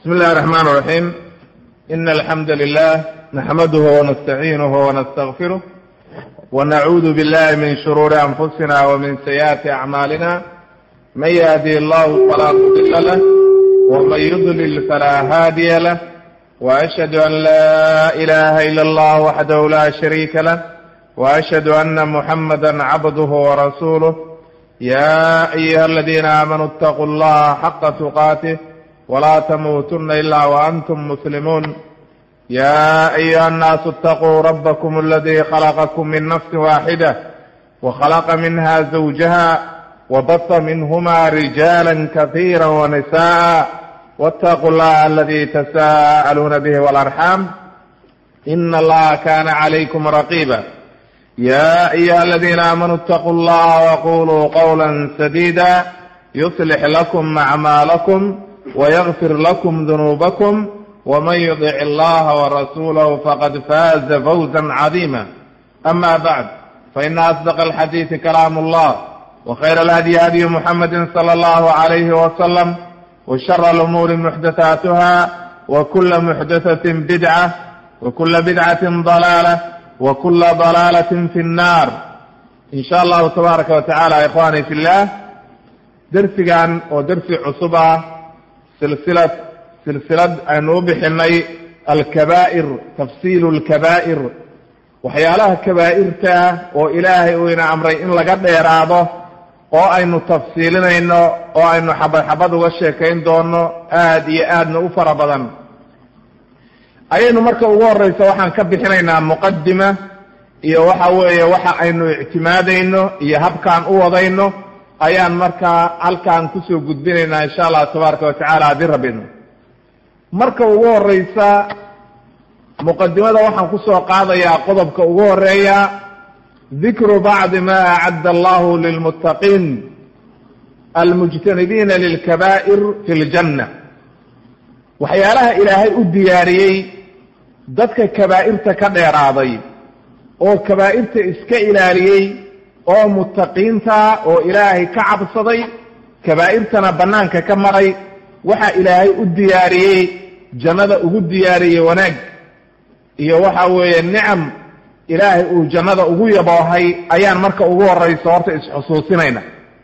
بسم الله الرحمن الرحيم. إن الحمد لله نحمده ونستعينه ونستغفره ونعوذ بالله من شرور أنفسنا ومن سيئات أعمالنا. من يهدي الله فلا مضل له ومن يضلل فلا هادي له، وأشهد أن لا إله إلا الله وحده لا شريك له، وأشهد أن محمدا عبده ورسوله. يا أيها الذين آمنوا اتقوا الله حق تقاته ولا تموتن إلا وأنتم مسلمون. يا أيها الناس اتقوا ربكم الذي خلقكم من نفس واحدة وخلق منها زوجها وبث منهما رجالا كثيرا ونساء، واتقوا الله الذي تساءلون به والأرحام إن الله كان عليكم رقيبا. يا أيها الذين آمنوا اتقوا الله وقولوا قولا سديدا يصلح لكم أعمالكم ويغفر لكم ذنوبكم، ومن يطع الله ورسوله فقد فاز فوزا عظيما. أما بعد، فإن أصدق الحديث كلام الله، وخير الهدي هدي محمد صلى الله عليه وسلم، وشر الأمور محدثاتها، وكل محدثة بدعة، وكل بدعة ضلالة، وكل ضلالة في النار. إن شاء الله تبارك وتعالى إخواني في الله، درسيان ودرسي عصبة silsilad aynu u bixinay alkabaa'ir, tafsiilu alkabaa'ir, waxyaalaha kabaa'irta oo ilaahay uu ina amray in laga dheeraado oo aynu tafsiilinayno oo aynu xabad uga sheekayn doono aad iyo aadna u fara badan. ayaynu marka ugu horreysa waxaan ka bixinaynaa muqadima iyo waxa weeye waxa aynu ictimaadayno iyo habkaan u wadayno ayaan markaa halkaan kusoo gudbinaynaa insha allah tabaaraka watacaala haddii rabbino. marka ugu horeysa muqadimada waxaan kusoo qaadayaa qodobka ugu horeeya, dikru bacdi ma acadda allahu lilmuttaqiin almujtanibiina lilkabaa'ir fi ljanna. waxyaalaha ilaahay u diyaariyey dadka kabaa'irta ka dheeraaday oo kabaa'irta iska ilaaliyey oo muttaqiinta oo ilaahay ka cabsaday, kabaa'irtana bannaanka ka maray, waxa ilaahay u diyaariyey jannada ugu diyaariyey wanaag iyo waxa weeye nicam ilaahay uu jannada ugu yaboohay ayaan marka ugu horreyso horta isxusuusinayna.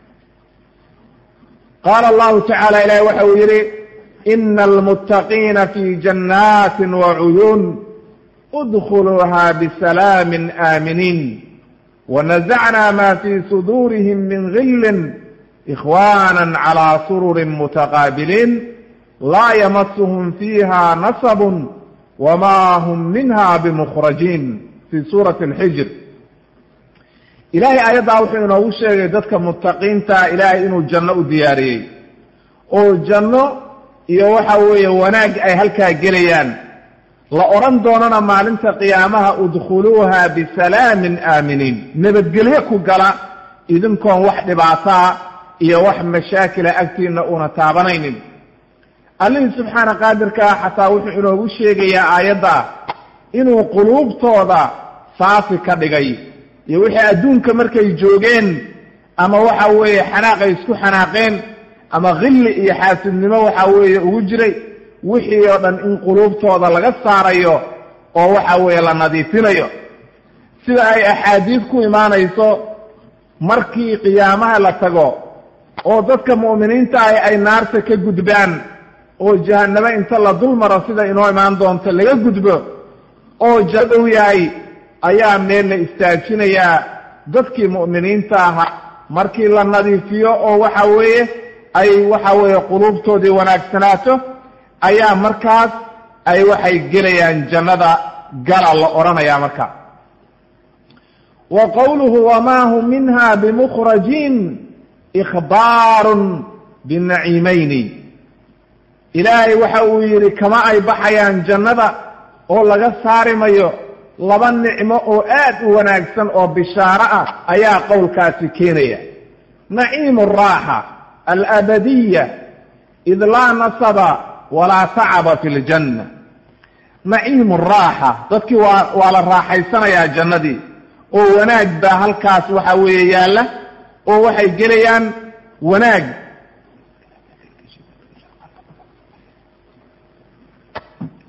qaala allahu tacaala, ilaahay waxa uu yidhi ina almuttaqiina fii jannaatin wacuyuun udkhuluuha bisalaamin aaminiin wanazacnaa maa fii suduurihim min gillin ikhwaana calaa sururin mutaqaabiliin laa yamasuhum fiiha nasabun wamaa hum minha bimukhrajiin fii suurati alxijr. ilaahay aayaddaa wuxuu inoogu sheegay dadka muttaqiinta ilaahay inuu janno u diyaariyey oo janno iyo waxa weeye wanaag ay halkaa gelayaan, la odhan doonana maalinta qiyaamaha udkhuluuha bisalaamin aaminiin, nabadgelyo ku gala idinkoon wax dhibaataa iyo wax mashaakila agtiina una taabanaynin. allihii subxaana qaadirkaa xataa wuxuu inoogu sheegayaa aayadda inuu quluubtooda saafi ka dhigay, iyo wixii adduunka markay joogeen ama waxa weeye xanaaqay isku xanaaqeen ama khilli iyo xaasidnimo waxa weeye ugu jiray, wixii oo dhan in quluubtooda laga saarayo oo waxa weeye la nadiifinayo. sida ay axaadiis ku imaanayso markii qiyaamaha la tago oo dadka mu'miniinta ay naarta ka gudbaan oo jahannamo inta la dul maro sida inoo imaan doonto laga gudbo oo jadhow yahay ayaa meel la istaajinayaa dadkii mu'miniinta ahaa markii la nadiifiyo oo waxa weeye ay waxa weeye quluubtoodii wanaagsanaato ayaa markaas ay waxay gelayaan jannada gala la odhanayaa marka. wa qowluhu wamaa hum minha bimukhrajiin ikhbaarun binaciimayni. ilaahay waxa uu yidhi kama ay baxayaan jannada oo laga saari mayo laba nicmo oo aad u wanaagsan oo bishaaro ah ayaa qowlkaasi keenaya. naciimu raaxa alabadiya id laa nasaba walaa tacaba fi ljanna. naciimu raaxa, dadkii waa la raaxaysanayaa jannadii oo wanaag baa halkaas waxa weeye yaalla oo waxay gelayaan wanaag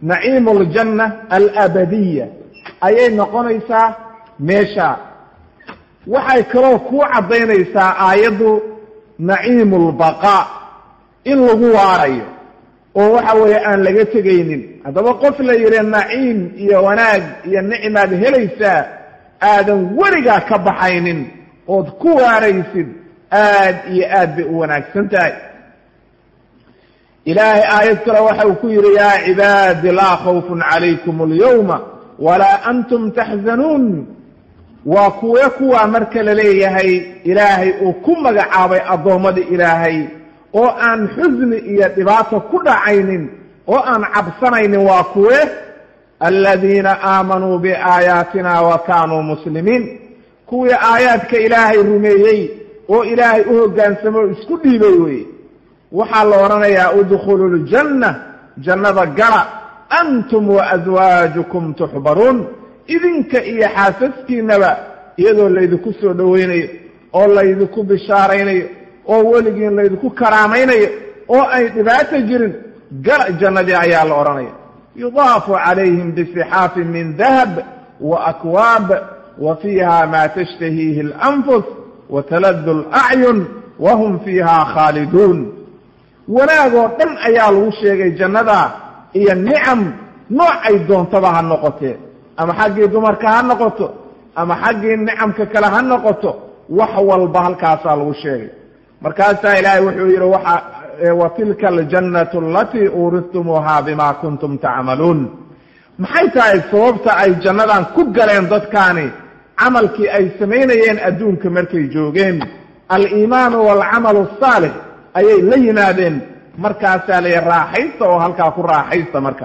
naciimu aljanna alabadiya ayay noqonaysaa meesha. waxay kaloo kuu caddaynaysaa aayaddu naciimu lbaqaa in lagu waarayo oo waxa weeye aan laga tegaynin. haddaba qof la yidhi naciim iyo wanaag iyo nicmaad helaysaa aadan weligaa ka baxaynin ood ku waaraysid aad iyo aad bay u wanaagsan tahay. ilaahay aayad kale waxa uu ku yidhi yaa cibaadi laa khawfun calaykum alyawma walaa antum taxzanuun. waa kuwaa marka la leeyahay ilaahay uu ku magacaabay addoommada ilaahay oo aan xusni iyo dhibaato ku dhacaynin oo aan cabsanaynin. waa kuwe aladiina aamanuu biaayaatina wa kaanuu muslimiin, kuwii aayaadka ilaahay rumeeyey oo ilaahay u hoggaansamo o isku dhiibay weye. waxaa la odhanayaa udkhulu ljanna, jannada gala, antum waaswaajukum tuxbaruun, idinka iyo xaasaskiinaba iyadoo laydinku soo dhowaynayo oo laydinku bishaaraynayo oo weligiin laydinku karaamaynayo oo ay dhibaato jirin, gala jannadii ayaa la odhanaya. yudaafu calayhim bisixaafin min dahab wa akwaab wa fiiha maa tashtahiihi alanfus wa taladu alacyun wa hum fiiha khaaliduun. wanaagoo dhan ayaa lagu sheegay jannada iyo nicam noocay doontaba ha noqotee, ama xaggii dumarka ha noqoto ama xaggii nicamka kale ha noqoto, wax walba halkaasaa lagu sheegay. markaasaa ilaahay wuxuu yidhi wa tilka aljannatu alatii uuristumuuha bima kuntum tacmaluun. maxay tahay sababta ay jannadan ku galeen dadkaani? camalkii ay samaynayeen adduunka markay joogeen, aliimaanu waalcamalu asaalix ayay la yimaadeen. markaasaa la raaxaysta oo halkaa ku raaxaysta. marka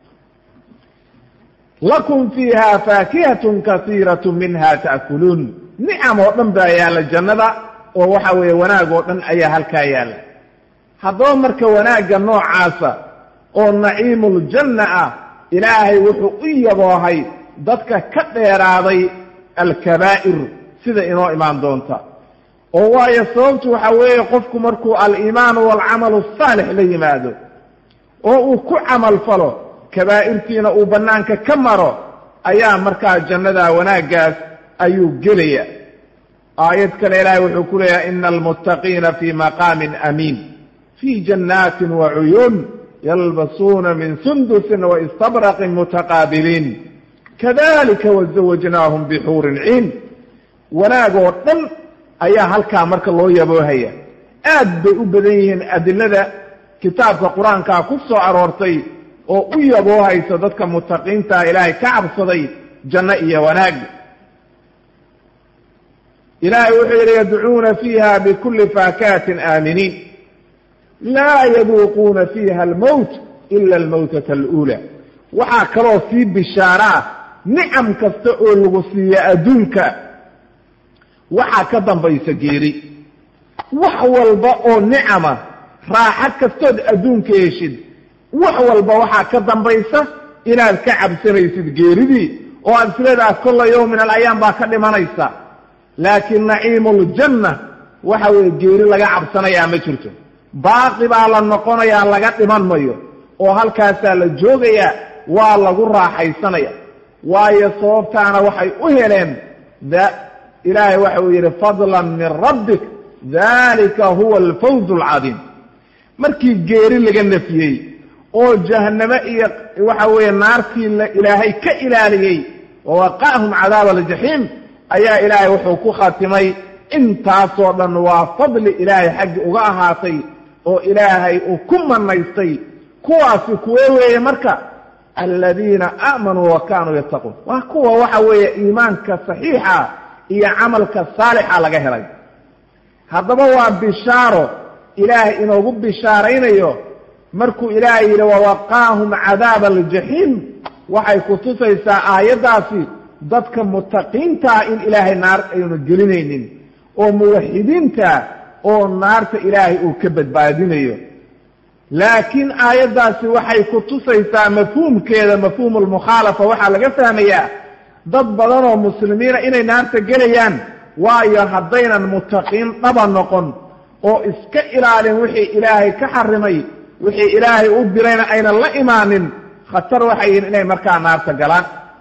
lakum fiiha faakihatun kasiiratun minha ta'kuluun. nicam oo dhan baa yaalla jannada oo waxa weeye wanaag oo dhan ayaa halkaa yaalla. haddaba marka wanaagga noocaasa oo naciimuljanna ah, ilaahay wuxuu u yaboohay dadka ka dheeraaday alkabaa'ir sida inoo imaan doonta. oo waayo sababtu waxa weeye qofku markuu aliimaanu waalcamalu asaalix la yimaado oo uu ku camal falo, kabaa'irtiina uu bannaanka ka maro, ayaa markaa jannada wanaaggaas ayuu gelaya. aayad kale ilaahay wuxuu ku leeyahay ina almuttaqiina fii maqaamin amiin fii jannaatin wa cuyuun yalbasuuna min sundusin wa istabraqin mutaqaabiliin kadalika wazawajnaahum bixuurin ciin. wanaagoo dhan ayaa halkaa marka loo yaboohaya. aad bay u badan yihiin adilada kitaabka qur-aankaa ku soo aroortay oo u yaboohaysa dadka mutaqiinta ilaahay ka cabsaday janno iyo wanaag. ilaahay wuxuu yidhi yadcuuna fiiha bikulli faakahatin aaminiin laa yaduuquuna fiiha almowt ila almowtata aluula. waxaa kaloo sii bishaaraa nicam kasta oo lagu siiya adduunka waxaa ka dambaysa geeri. wax walba oo nicama, raaxo kastood adduunka heshid, wax walba waxaa ka dambaysa inaad ka cabsanaysid geeridii oo aad isleedaha kulla yawm min alayaam baa ka dhimanaysa. laakiin naciimuljanna waxa weeye geeri laga cabsanayaa ma jirto, baaqi baa la noqonayaa, laga dhiman mayo oo halkaasaa la joogayaa, waa lagu raaxaysanaya. waayo sababtaana waxay u heleen ilaahay waxa uu yidhi fadlan min rabbik dalika huwa alfawz alcadiim. markii geeri laga nafiyey oo jahanname iyo waxa weeye naartii ilaahay ka ilaaliyey wawaqa'ahum cadaaba aljaxiim, ayaa ilaahay wuxuu ku khatimay intaasoo dhan waa fadli ilaahay xaggi uga ahaatay oo ilaahay uu ku manaystay. kuwaasi kuwee weeye marka? aladiina aamanuu wa kaanuu yattaquun. waa kuwa waxa weeye iimaanka saxiixa iyo camalka saalixa laga helay. haddaba waa bishaaro ilaahay inoogu bishaaraynayo markuu ilaahay yidhi wawaqaahum cadaaba aljaxiim. waxay ku tusaysaa aayaddaasi dadka mutaqiintaa in ilaahay naar aynu gelinaynin oo muwaxidiinta oo naarta ilaahay uu ka badbaadinayo. laakiin aayaddaasi waxay ku tusaysaa mafhuumkeeda, mafhuumu lmukhaalafa, waxaa laga fahmayaa dad badan oo muslimiina inay naarta gelayaan. waayo haddaynan mutaqiin dhaba noqon oo iska ilaalin wixii ilaahay ka xarimay, wixii ilaahay u dirayna aynan la imaanin, khatar waxay yihiin inay markaa naarta galaan.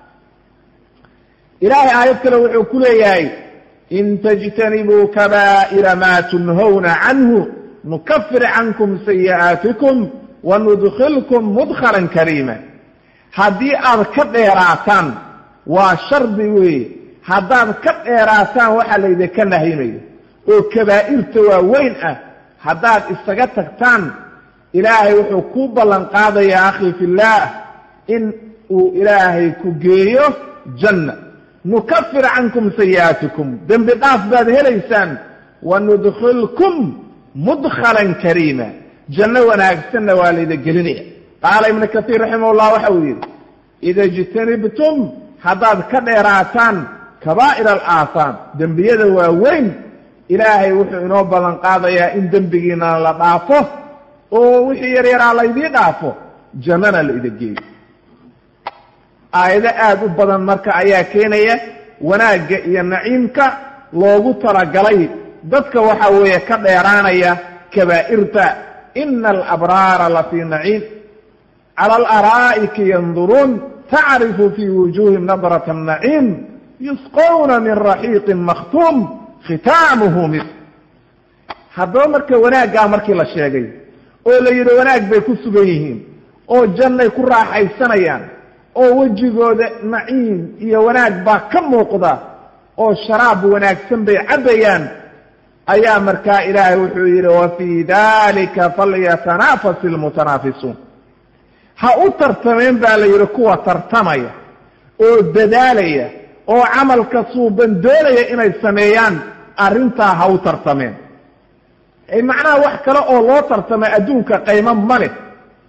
ilaahay aayad kale wuxuu ku leeyahay in tajtanibuu kabaa'ira maa tunhawna canhu nukafir cankum sayi'aatikum wanudkhilkum mudkhalan kariima. haddii aad ka dheeraataan waa shardi weeye, haddaad ka dheeraataan waxaa laydinka nahyimayo oo kabaa'irta waaweyn ah haddaad isaga tagtaan, ilaahay wuxuu ku ballan qaadayaa akhi fillaah in uu ilaahay ku geeyo janna. nukafir cankum sayi'aatikum, dembi dhaaf baad helaysaan, wanudkhilkum mudkhalan kariima, janno wanaagsanna waa layda gelinaya. qaala ibnu kasiir raximahullah waxa uu yidhi ida ijtanibtum haddaad ka dheeraataan kabaa'ir alaahaam, dembiyada waaweyn, ilaahay wuxuu inoo ballan qaadayaa in dembigiina la dhaafo oo wixii yaryaraa laydii dhaafo, jannana la ida geeyo. aayado aad u badan marka ayaa keenaya wanaagga iyo naciimka loogu talagalay dadka waxa weeye ka dheeraanaya kabaa'irta. ina alabraara lafii naciim cala alaraa'iki yanduruun tacrifu fii wujuuhim nadrata annaciim yusqawna min raxiiqin makhtuum khitaamuhu misk. haddaba marka wanaaggaa markii la sheegay oo la yidhi wanaag bay ku sugan yihiin oo jannay ku raaxaysanayaan oo wejigooda naciim iyo wanaag baa ka muuqda oo sharaab wanaagsan bay cabbayaan, ayaa markaa ilaahay wuxuu yidhi wafii dalika falyatanafasi almutanaafisuun. ha u tartameen baa la yidhi kuwa tartamaya oo dadaalaya oo camalka suuban doonaya inay sameeyaan, arrintaa ha u tartameen. macnaha wax kale oo loo tartamay adduunka qaymo ma leh,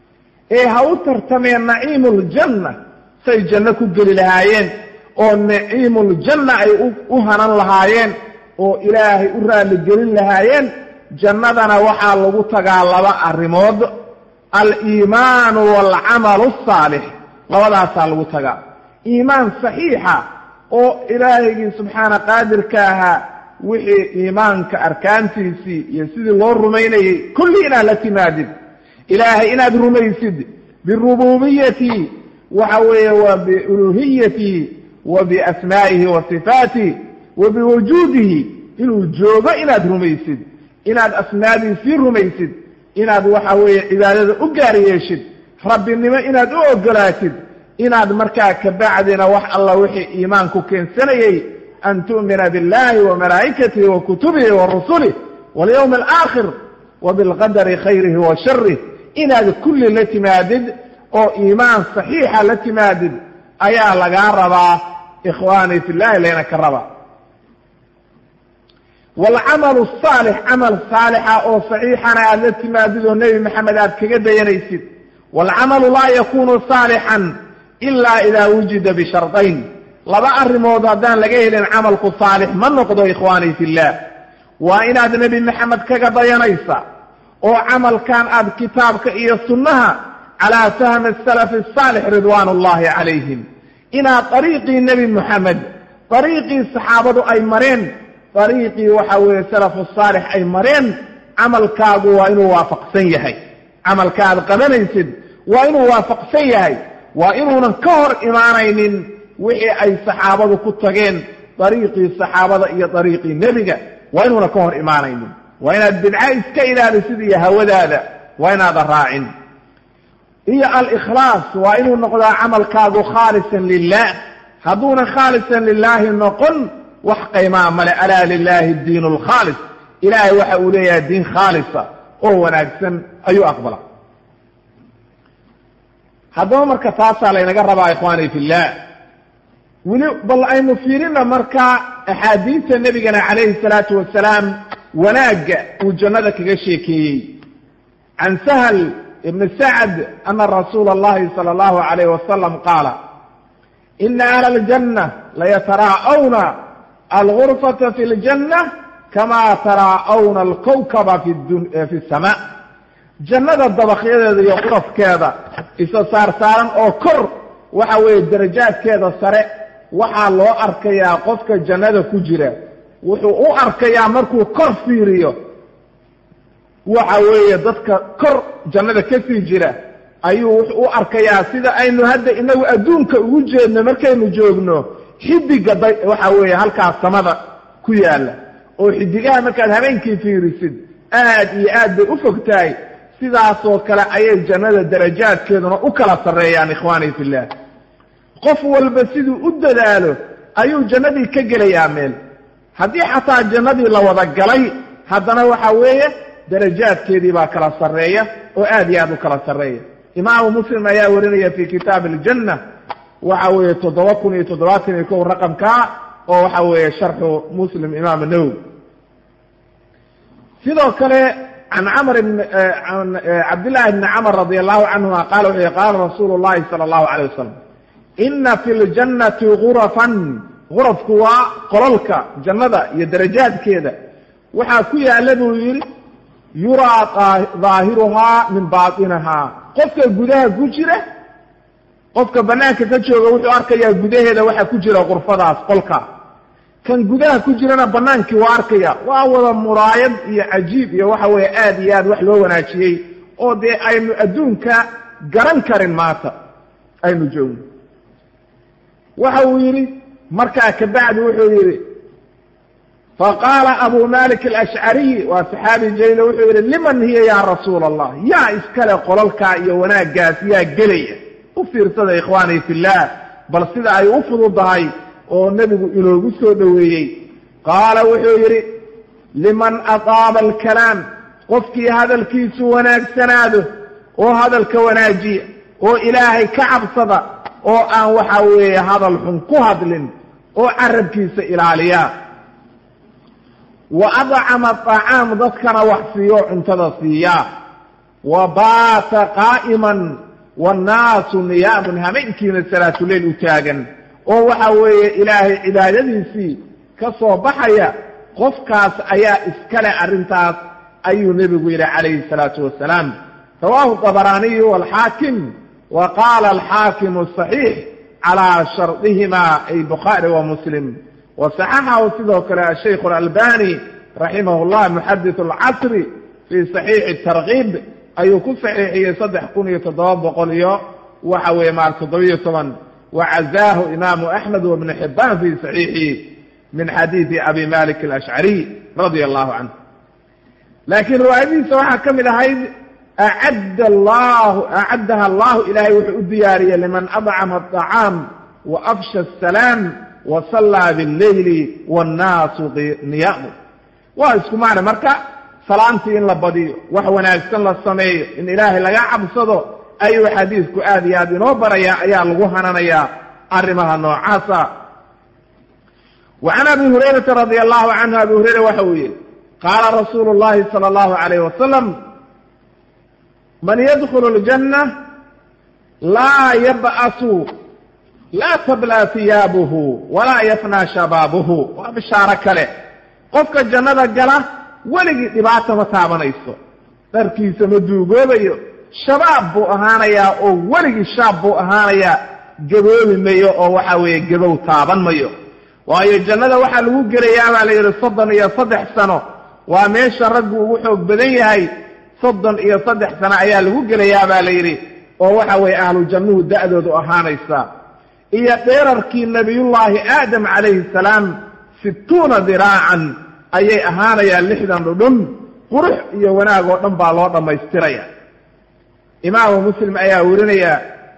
ha u tartameen naciimuljanna say janno ku geli lahaayeen oo naciimuljanna ay u hanan lahaayeen oo ilaahay u raalli gelin lahaayeen. jannadana waxaa lagu tagaa laba arrimood, aliimaanu waalcamalu asaalix, labadaasaa lagu tagaa. iimaan saxiixa oo ilaahigii subxaana qaadirka ahaa wixii iimaanka arkaantiisii iyo sidii loo rumaynayey kulli inaad la timaadid. ilaahay inaad rumaysid birububiyatii waxa weeye wa biuluhiyatii wa biasmaa'ihi wa sifaatih wa biwujuudihi, inuu joogo inaad rumaysid, inaad asmaadiisii rumaysid, inaad waxa weeye cibaadada u gaari yeeshid, rabbinimo inaad u ogolaatid, inaad markaa kabacdina wax alla wixii iimaanku keensanayey an tu'mina biاllahi wa malaa'ikatihi wa kutubihi wa rusulih walyawmi alaakhir wa bilqadari khayrihi wa sharih, inaad kulli la timaadid oo iimaan saxiixa la timaadid ayaa lagaa rabaa ikhwaani fillahi, layna ka rabaa. waalcamalu asaalix, camal saalixa oo saxiixana aad la timaadid oo nebi maxamed aad kaga dayanaysid. waalcamalu laa yakunu saalixan ilaa idaa wujida bishardayn, laba arrimood haddaan laga helin camalku saalix ma noqdo ikhwaani fillah. waa inaad nebi maxamed kaga dayanaysa oo camalkan aad kitaabka iyo sunnaha calaa fahmi asalafi asaalix ridwaan ullahi calayhim, inaad dariiqii nebi moxamed, dariiqii saxaabadu ay mareen, dariiqii waxa weeye salafu saalix ay mareen, camalkaagu waa inuu waafaqsan yahay. camalka aad qabanaysid waa inuu waafaqsan yahay, waa inuunan ka hor imaanaynin wixii ay saxaabadu ku tageen, dariiqii saxaabada iyo dariiqii nebiga waa inuunan ka hor imaanaynin. waa inaad bidca iska ilaalisid iyo hawadaada waa inaadan raacin. iyo alikhlaas, waa inuu noqdaa camalkaagu khaalisan lilah. hadduunan khaalisan lilaahi noqon wax qaymaa male. alaa lilaahi diinu alkhaalis, ilaahay waxa uu leeyahay diin khaalisa oo wanaagsan ayuu aqbala. haddaba marka taasaa laynaga rabaa ikhwaani fillah. weli bal aynu fiirina markaa axaadiista nebigana calayhi salaatu wasalaam wanaagga uu jannada kaga sheekeeyey. can sahl ibn sacd ana rasuula allahi sala allahu alayh wasalam qaala ina ahla aljanna layataraa'awna algurfata fi ljanna kama taraa'awna alkawkaba fi sama. jannada dabaqyadeeda iyo qurafkeeda isa saarsaaran oo kor waxa weeye darajaadkeeda sare waxaa loo arkayaa qofka jannada ku jira, wuxuu u arkayaa markuu kor fiiriyo waxa weeye dadka kor jannada ka sii jira ayuu u arkayaa sida aynu hadda inagu adduunka ugu jeedno markaynu joogno xidiga waxa weeye halkaas samada ku yaala oo xidigaha markaad habeenkii fiirisid aad iyo aad bay u fogtahay sidaasoo kale ayay jannada darajaadkeeduna u kala sarreeyaan ikhwaani fillah qof walba siduu u dadaalo ayuu jannadii ka gelayaa meel haddii xataa jannadii la wada galay haddana waxa weeye darajaadkeedii baa kala sarreeya oo aad iyo aad u kala sarreeya imaamu muslim ayaa warinaya fi kitaab aljanna waxa weeye 7,771 raqamkaa oo waxa weeye sharxu muslim imaam nawowi sidoo kale can cabdillahi bni camr radi allahu canhuma qaala wuxuu yihi qaala rasuulu llahi sala allahu alayh wasalam ina fi ljannati gurafan gurafku waa qololka jannada iyo darajaadkeeda waxaa ku yaalla buu yidhi yuraa daahiruhaa min baatinahaa qofka gudaha ku jira qofka banaanka ka jooga wuxuu arkayaa gudaheeda waxa ku jira qurfadaas qolka kan gudaha ku jirana banaankii waa arkaya waa wada muraayad iyo cajiib iyo waxa weeye aad iyo aad wax loo wanaajiyey oo dee aynu adduunka garan karin maanta aynu joogno waxa uu yidhi markaa kabacdi wuxuu yidhi faqaala abu malik alashcariy waa saxaabi jaliil wuxuu yidhi liman hiya ya rasuula allah yaa iskale qolalkaa iyo wanaaggaas yaa gelaya u fiirsada ikhwaani fillah bal sida ay u fududahay oo nebigu inoogu soo dhoweeyey qaala wuxuu yidhi liman aqaama alkalaam qofkii hadalkiisu wanaagsanaado oo hadalka wanaajiya oo ilaahay ka cabsada oo aan waxa weeye hadal xun ku hadlin oo carabkiisa ilaaliya wa adcama aطacaam dadkana wax siiyo cuntada siiya wa baata qaa'iman wannaasu niyaamun habeenkiina salaatuleyl u taagan oo waxa weeye ilaahay cibaadadiisii ka soo baxaya qofkaas ayaa iskale arrintaas ayuu nebigu yidhi calayhi الsalaatu wasalaam rawaahu طabaraaniyu wاlxaakim wa qaala alxaakimu صaxiix calىa shardihima ay bukhaari wa muslim wasaxaxahu sidoo kale ashaykh اlalbani raximah اllah muxadith اlcasri fii صaxiixi tarkiib ayuu ku saxiixiyey 3,700 iyo waxa weeye maal 17 وعزاه إمام أحمد وابن حبان في صحيحه من حديث أبي مالك الأشعري رضي الله عنه لكن رواية سواء كمل هيد أعدها الله إلهي وحو الديارية لمن أطعم الطعام وأفشى السلام وصلى بالليل والناس نيام واسكو معنا مركع سلامتي إن لبضي وحونا يكسن للصمي إن إلهي لقى عبصده ayuu xadiisku aad iyo aad inoo baraya ayaa lagu hananayaa arrimaha noocaasa wa can abi hurayrata radia allahu canhu abi hurayra waxa uu yihi qaala rasuulu llahi sala allahu alayh wasalam man yadkhulu ljanna laa yab'asu laa tablaa hiyaabuhu walaa yafnaa shabaabuhu waa bishaaro kale qofka jannada gala weligii dhibaata ma taabanayso dharkiisa ma duugoobayo shabaab buu ahaanayaa oo weligii shaab buu ahaanayaa gaboobi mayo oo waxa weeye gabow taaban mayo waayo jannada waxaa lagu gelayaa baa la yidhi 33 sano waa meesha raggu ugu xoog badan yahay 33 sano ayaa lagu gelayaa baa la yidhi oo waxa weeye ahlu jannuhu da'doodu ahaanaysa iyo dheerarkii nabiyullaahi aadam calayhi salaam 60 diraacan ayay ahaanayaan 60 dhudhun qurux iyo wanaag oo dhan baa loo dhammaystiraya imaamu muslim ayaa werinaya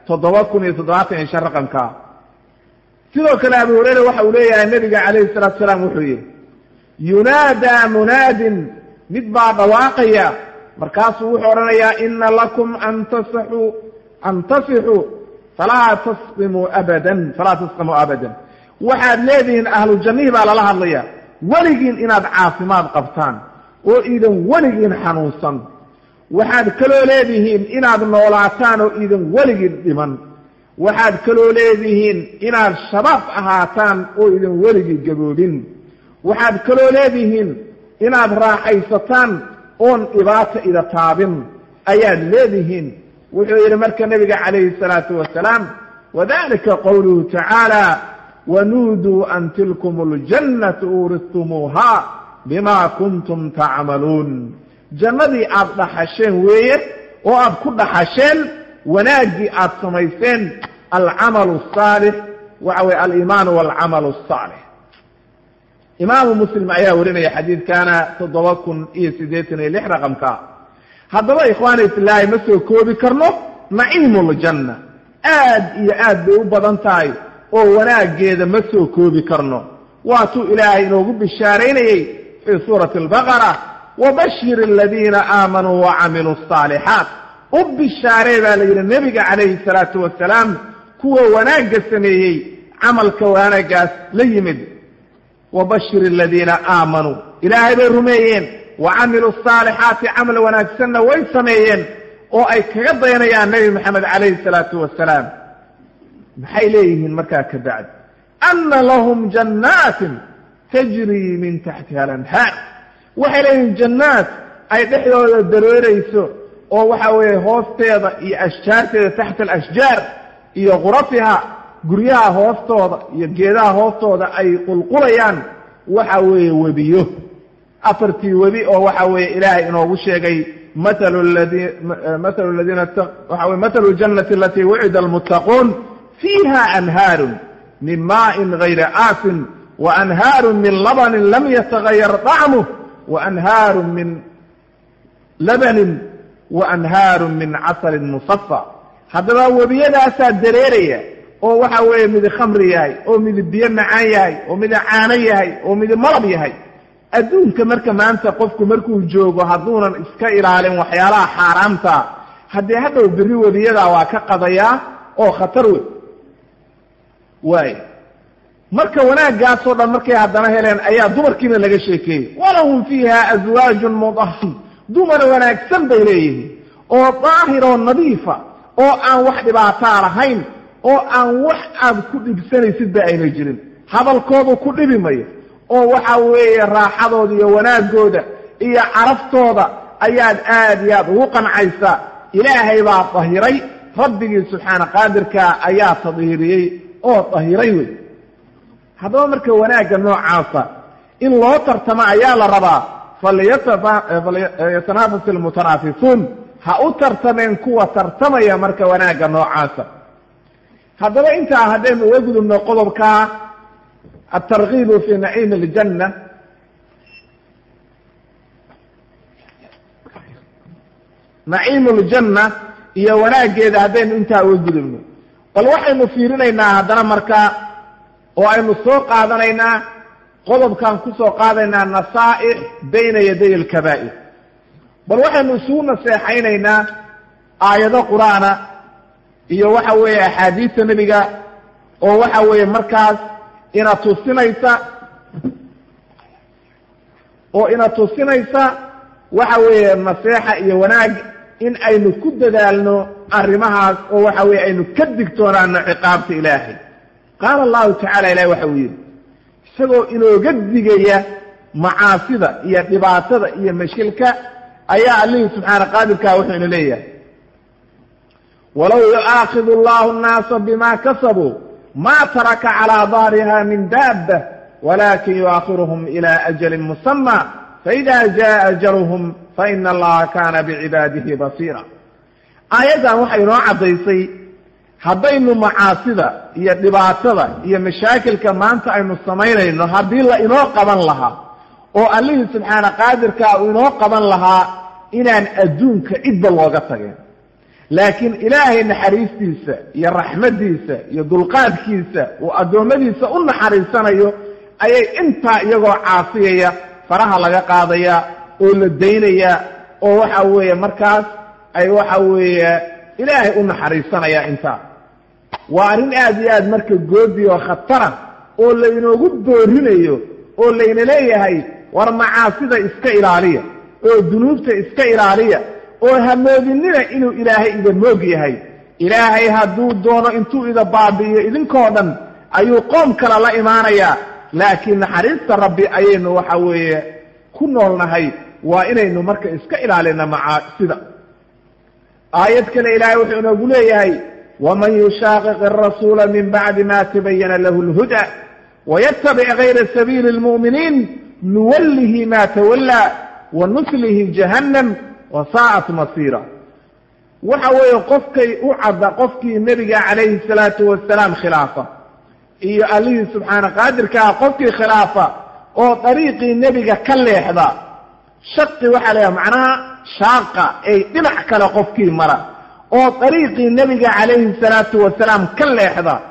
7,775 raqamka sidoo kale abu hurayra waxa uu leeyahay nebiga calayhi الsalaatu wasalaam wuxuu yidhi yunaadaa munaadin mid baa dhawaaqaya markaasuu wuxuu odhanayaa ina lakum an tasixuu falaa tasqimuu abadan waxaad leedihiin ahlu jannihii baa lala hadlaya weligiin inaad caafimaad qabtaan oo iidan weligiin xanuunsan waxaad kaloo leedihiin inaad noolaataan oo iidan weligiin dhiman waxaad kaloo leedihiin inaad shabaab ahaataan oo iidan weligii gaboobin waxaad kaloo leedihiin inaad raaxaysataan oon dhibaata ida taabin ayaad leedihiin wuxuu yidhi marka nebiga calayhi الsalaatu wasalaam wadalika qowluhu tacaala wanuuduu an tilkum اljannatu uuristumuuha bima kuntum tacmaluun jannadii aad dhaxasheen weeye oo aad ku dhaxasheen wanaagii aad samayseen alcamalu الصaalix waxa weye aliimaanu wاlcamalu الصaalix. imaamu muslim ayaa warinaya xadiidkaana 7,086 raqamka. haddaba ikhwaani filaahi ma soo koobi karno naciimuljanna aad iyo aad bay u badan tahay oo wanaageeda ma soo koobi karno. waatuu ilaahay inoogu bishaaraynayey fii suurati albaqara wabashir aladiina aamanuu wacamiluu الصaalixaat. u bishaaree baa la yidhi nebiga calayhi الsalaatu wasalaam kuwa wanaagga sameeyey camalka wanaagaas la yimid. wabashir aladiina aamanuu ilaahay bay rumeeyeen wacamiluu الصaalixaati camal wanaagsanna way sameeyeen oo ay kaga dayanayaan nebi moxamed calayhi الsalaatu wasalaam. maxay leeyihiin markaa ka bacdi ana lahum jannaatin tajrii min taxtiha alanhaar. waxay leeyihiin jannaad ay dhexdooda dareerayso oo waxa weeye hoosteeda iyo ashjaarteeda taxta alashjaar iyo khurafiha guryaha hoostooda iyo geedaha hoostooda ay qulqulayaan waxa weeye webiyo. afartii webi oo waxa weeye ilaahay inoogu sheegay mathalu ladiina waxa weye mathalu ljannati alatii wucida almuttaquun fiiha anhaarun min maa'in gayri aasin waanhaaru min labanin lam yatagayar طacmuh waanhaaru min labanin waanhaaru min casalin musafa. haddaba webiyadaasaa dareeraya oo waxa weeye midi khamri yahay oo midi biyo macaan yahay oo midi caano yahay oo midi malab yahay. adduunka marka maanta qofku markuu joogo hadduunan iska ilaalin waxyaalaha xaaraamta haddee hadhow berri webiyadaa waa ka qadayaa oo khatar wey waay. marka wanaaggaasoo dhan markay haddana heleen ayaa dumarkiina laga sheekeeyey walahum fiiha aswaajun mudahhar. dumar wanaagsan bay leeyihiin oo daahir oo nadiifa oo aan wax dhibaataa lahayn oo aan wax aad ku dhibsanaysidba ayna jirin. hadalkoodu ku dhibi mayo oo waxa weeye raaxadooda iyo wanaagooda iyo caraftooda ayaad aad iyo aad ugu qancaysaa. ilaahay baa dahiray, rabbigii subxaana qaadirka ayaa tadhiiriyey oo dahiray wey. haddaba marka wanaagga noocaasa in loo tartamo ayaa la rabaa. falyatanafas almutanaafisuun, ha u tartameen kuwa tartamaya marka wanaagga noocaasa. haddaba intaa haddaynu uga gudubno qodobkaa الترغيب في نعيم الجنة. نعيم الجنة iyo wanaageeda haddaynu intaa uga gudubno bal waxaynu fiirinaynaa haddana markaa oo aynu soo qaadanaynaa qodobkaan ku soo qaadaynaa nasaa'ix bayna yaday alkabaa'ir. bal waxaynu isugu naseexaynaynaa aayado qur'aana iyo waxa weeye axaadiista nebiga oo waxa weeye markaas ina tusinaysa waxa weeye naseexa iyo wanaag in aynu ku dadaalno arrimahaas oo waxa weeye aynu ka digtoonaano ciqaabta ilaahay. qaala allahu tacala ilahi waxa uu yidhi isagoo inooga digaya macaasida iyo dhibaatada iyo mashilka ayaa allihii subxaana qaadirkaa wuxuu ina leeyahay walow yu'aakidu allahu annaasa bima kasabuu ma taraka calaa dahriha min daaba walakin yu'akhiruhum ila ajalin musama faida jaa ajaluhum faina allaha kana bicibaadihi basiira. aayaddan waxay inoo caddaysay haddaynu macaasida iyo dhibaatada iyo mashaakilka maanta aynu samaynayno haddii la inoo qaban lahaa oo allihii subxaana qaadirkaa uu inoo qaban lahaa inaan adduunka cidba looga tageen. laakiin ilaahay naxariistiisa iyo raxmaddiisa iyo dulqaadkiisa uu addoommadiisa u naxariisanayo ayay intaa iyagoo caasiyaya faraha laga qaadaya oo la daynaya oo waxa weeye markaas ay waxa weeye ilaahay u naxariisanaya intaa. waa arrin aad iyo aad marka goodi oo khatara oo laynoogu boorinayo oo layna leeyahay war macaasida iska ilaaliya oo dunuubta iska ilaaliya oo hamoodinina inuu ilaahay ida moog yahay. ilaahay hadduu doono intuu ida baabi'iyo idinkoo dhan ayuu qoom kale la imaanayaa. laakiin naxariista rabbi ayaynu waxa weeye ku noolnahay waa inaynu marka iska ilaalina macaasida. aayad kale ilaahay wuxuu inoogu leeyahay waman yushaaqiq arasuula min bacdi ma tabayana lahu lhuda wayattabic gayra sabiili lmu'miniin nuwallihi ma tawallaa wanuslihi jahannam wasaa'at masiira. وحوي قفكي أعد قفكي النبي عليه الصلاة والسلام خلافة إيه الله سبحانه قادر قفكي خلافة أو طريقي النبي كله إحدى شق وحلا معناها شاقة أي دمع كلا قفكي مرة أو طريقي النبي عليه الصلاة والسلام كله إحدى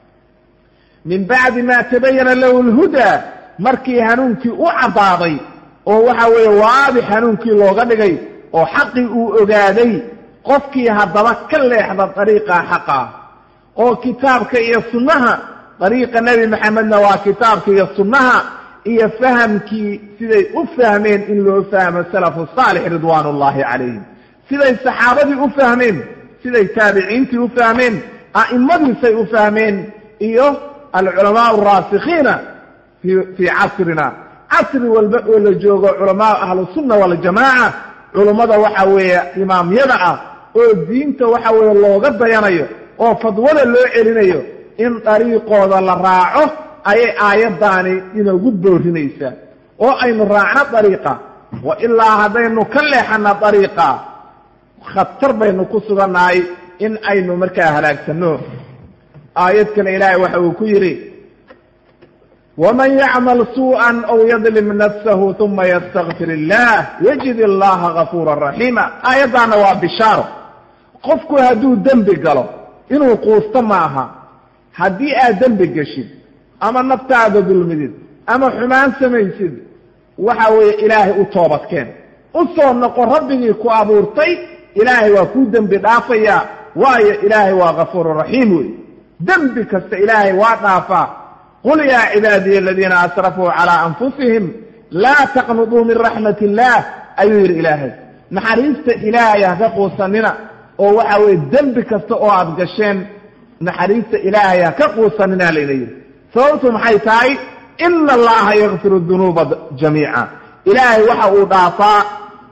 من بعد ما تبين له الهدى مركي هنونكي أعضاضي أو وحوي واضح هنونكي لوغدقي أو حقي أغادي قفكي هذا كله إحدى طريقة حقا أو كتابك يصنها طريقة النبي محمد نوا كتابك يصنها إيه فهمك سيدي أفهمين إن لو فهم السلف الصالح رضوان الله عليهم سيدي الصحابة أفهمين سيدي تابعين أفهمين أئمة سيفهمين إيه العلماء الراسخين في عصرنا عصر والجوغ علماء أهل السنة والجماعة علماء وحوية إمام يدعى والدين وحوية الله قد ينيه وفضوله اللي علينيه إن طريقه ذا للراعه أي آيات داني إنه قدوا هنيسا وأي نراعنا طريقة وإلا هذين نكلحنا طريقة خطر بين قصدنا إن أي نمركها لك سنوه آيات كان إلهي وحوه كيري ومن يعمل سوءا أو يظلم نفسه ثم يستغفر الله يجد الله غفورا رحيما آيات دانا وبشاره قفكو هدو دنبي قالوا إنه قوست معها هدي دنبي قشيد أما نفتعد بالمدين أما حمان سميسد وحوي إلهي أطوبت كان أصول نقول ربي كو أبورتي إلهي وكو دنبي دافيا وآي إلهي وغفور رحيم دنبي كست إلهي وطافا قل يا عبادي الذين أسرفوا على أنفسهم لا تقنطوا من رحمة الله أيها الإلهي نحريست إلهي هكو سننا وحوي دنبي كست أعب قشين نحريست إلهي هكو سننا لإليه صوتهم حيثاي إن الله يغفر الذنوب جميعا إلهي وحو ضعفاء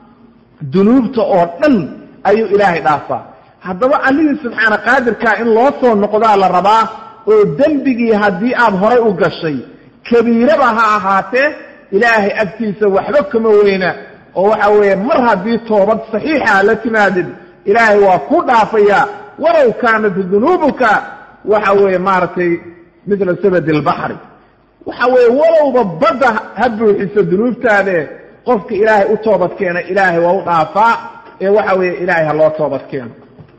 ذنوب تؤرن أي إلهي ضعفاء هذا عليه سبحانه قادر كائن لوصل نقضاء للرباه ودنبقي هدي هري وقشي كبيرة بها أهاته إلهي أكتيس وحبك موينة وحوي مرها دي توبة صحيحة لتنادد إلهي وكو ضعفيا ولو كانت ذنوبك وحوي مارتي مثل سبد البحر وحوي ولو ضبطه هدو حس الذنوب تاني قفك إلهي أطوبت كينا إلهي وضعفاء وحوي إلهي الله طوبت كينا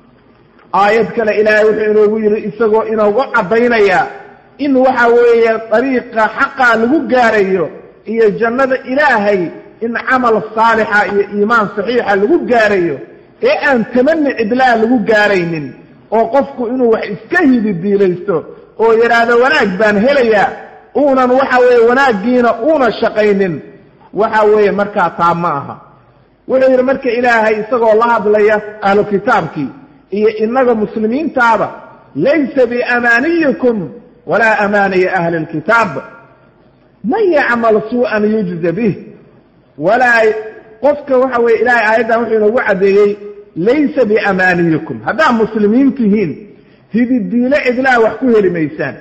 آيات كلا إلهي وحينه ويري إساقو إنه وعبينيا إن وحوي طريقة حقا لغو قاريو إيا جنة إلهي إن عمل صالحة إيا إيمان صحيحة لغو قاريو إيا أن تمني عدلا لغو قارينين وقفكو إنه وحيسكهي بالديليستو ويرادا وناك بان هليا اونا وحاوي وناك جينا اونا شقينين وحاوي مركا طاماها ويرا مركا إلهي إساقو الله بليا أهل كتابك إيا إنك مسلمين تابا ليس بأمانيكم ولا أماني أهل الكتاب من يعمل سوءا يجز به ولا قفك وحاوي إلهي آيادا وحينا وعدي ليس بأمانيكم هذا مسلمين تهين هذه الديلة إذلا وحكوه لميسان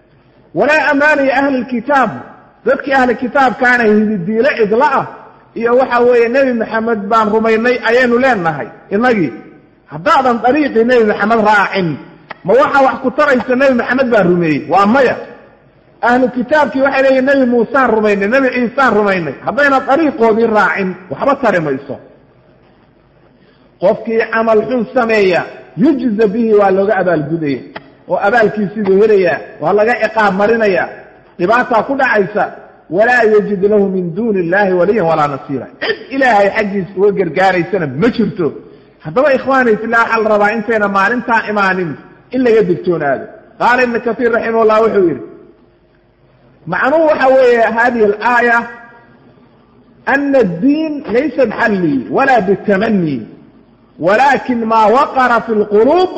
ولا أماني أهل الكتاب ذلك أهل الكتاب كان هذه الديلة إذلا إيا وحاوي النبي محمد بان رميني أيانو لين نهي إنجي هذا طريق النبي محمد راعن ما وحكو ترى النبي محمد بان رميني وأمية أهل الكتاب كي وحي النبي موسى رميني النبي عيسى رميني هذا طريقه ذي راعن وحبطر ميسان قفكي عمل حن سمية يجز به والله أبال جديه وأبال كيسيده هريا والله إقام مرنيا لبعثها كل عيسى ولا يجد له من دون الله وليا ولا نصيرا إلهي حجز وقر قاري سنة مشرته هذا إخواني في الله حل ربا انتنا ما ننتع إيمان إلا يدكتون هذا قال إن كثير رحمه الله وحوير معنوه حوي هذه الآية أن الدين ليس بحلي ولا بالتمني ولكن ما وقر في القلوب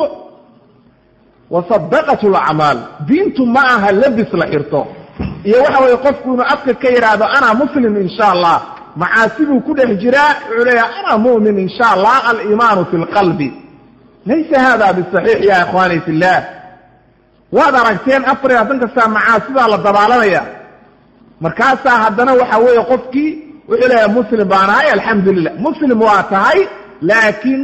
وصدقت الأعمال دينتم معها لبس لحرته يوحوا يقفكون أبقى كيرادو أنا مسلم إن شاء الله معاسبه كل هجراء عليها أنا مؤمن إن شاء الله الإيمان في القلب ليس هذا بالصحيح يا إخواني في الله وهذا رجتين أفريا تنكسا معاسبه على الضبالانية مركاسا هدنا وحوي يقفكي وإلى مسلم باناي الحمد لله مسلم واتهاي لكن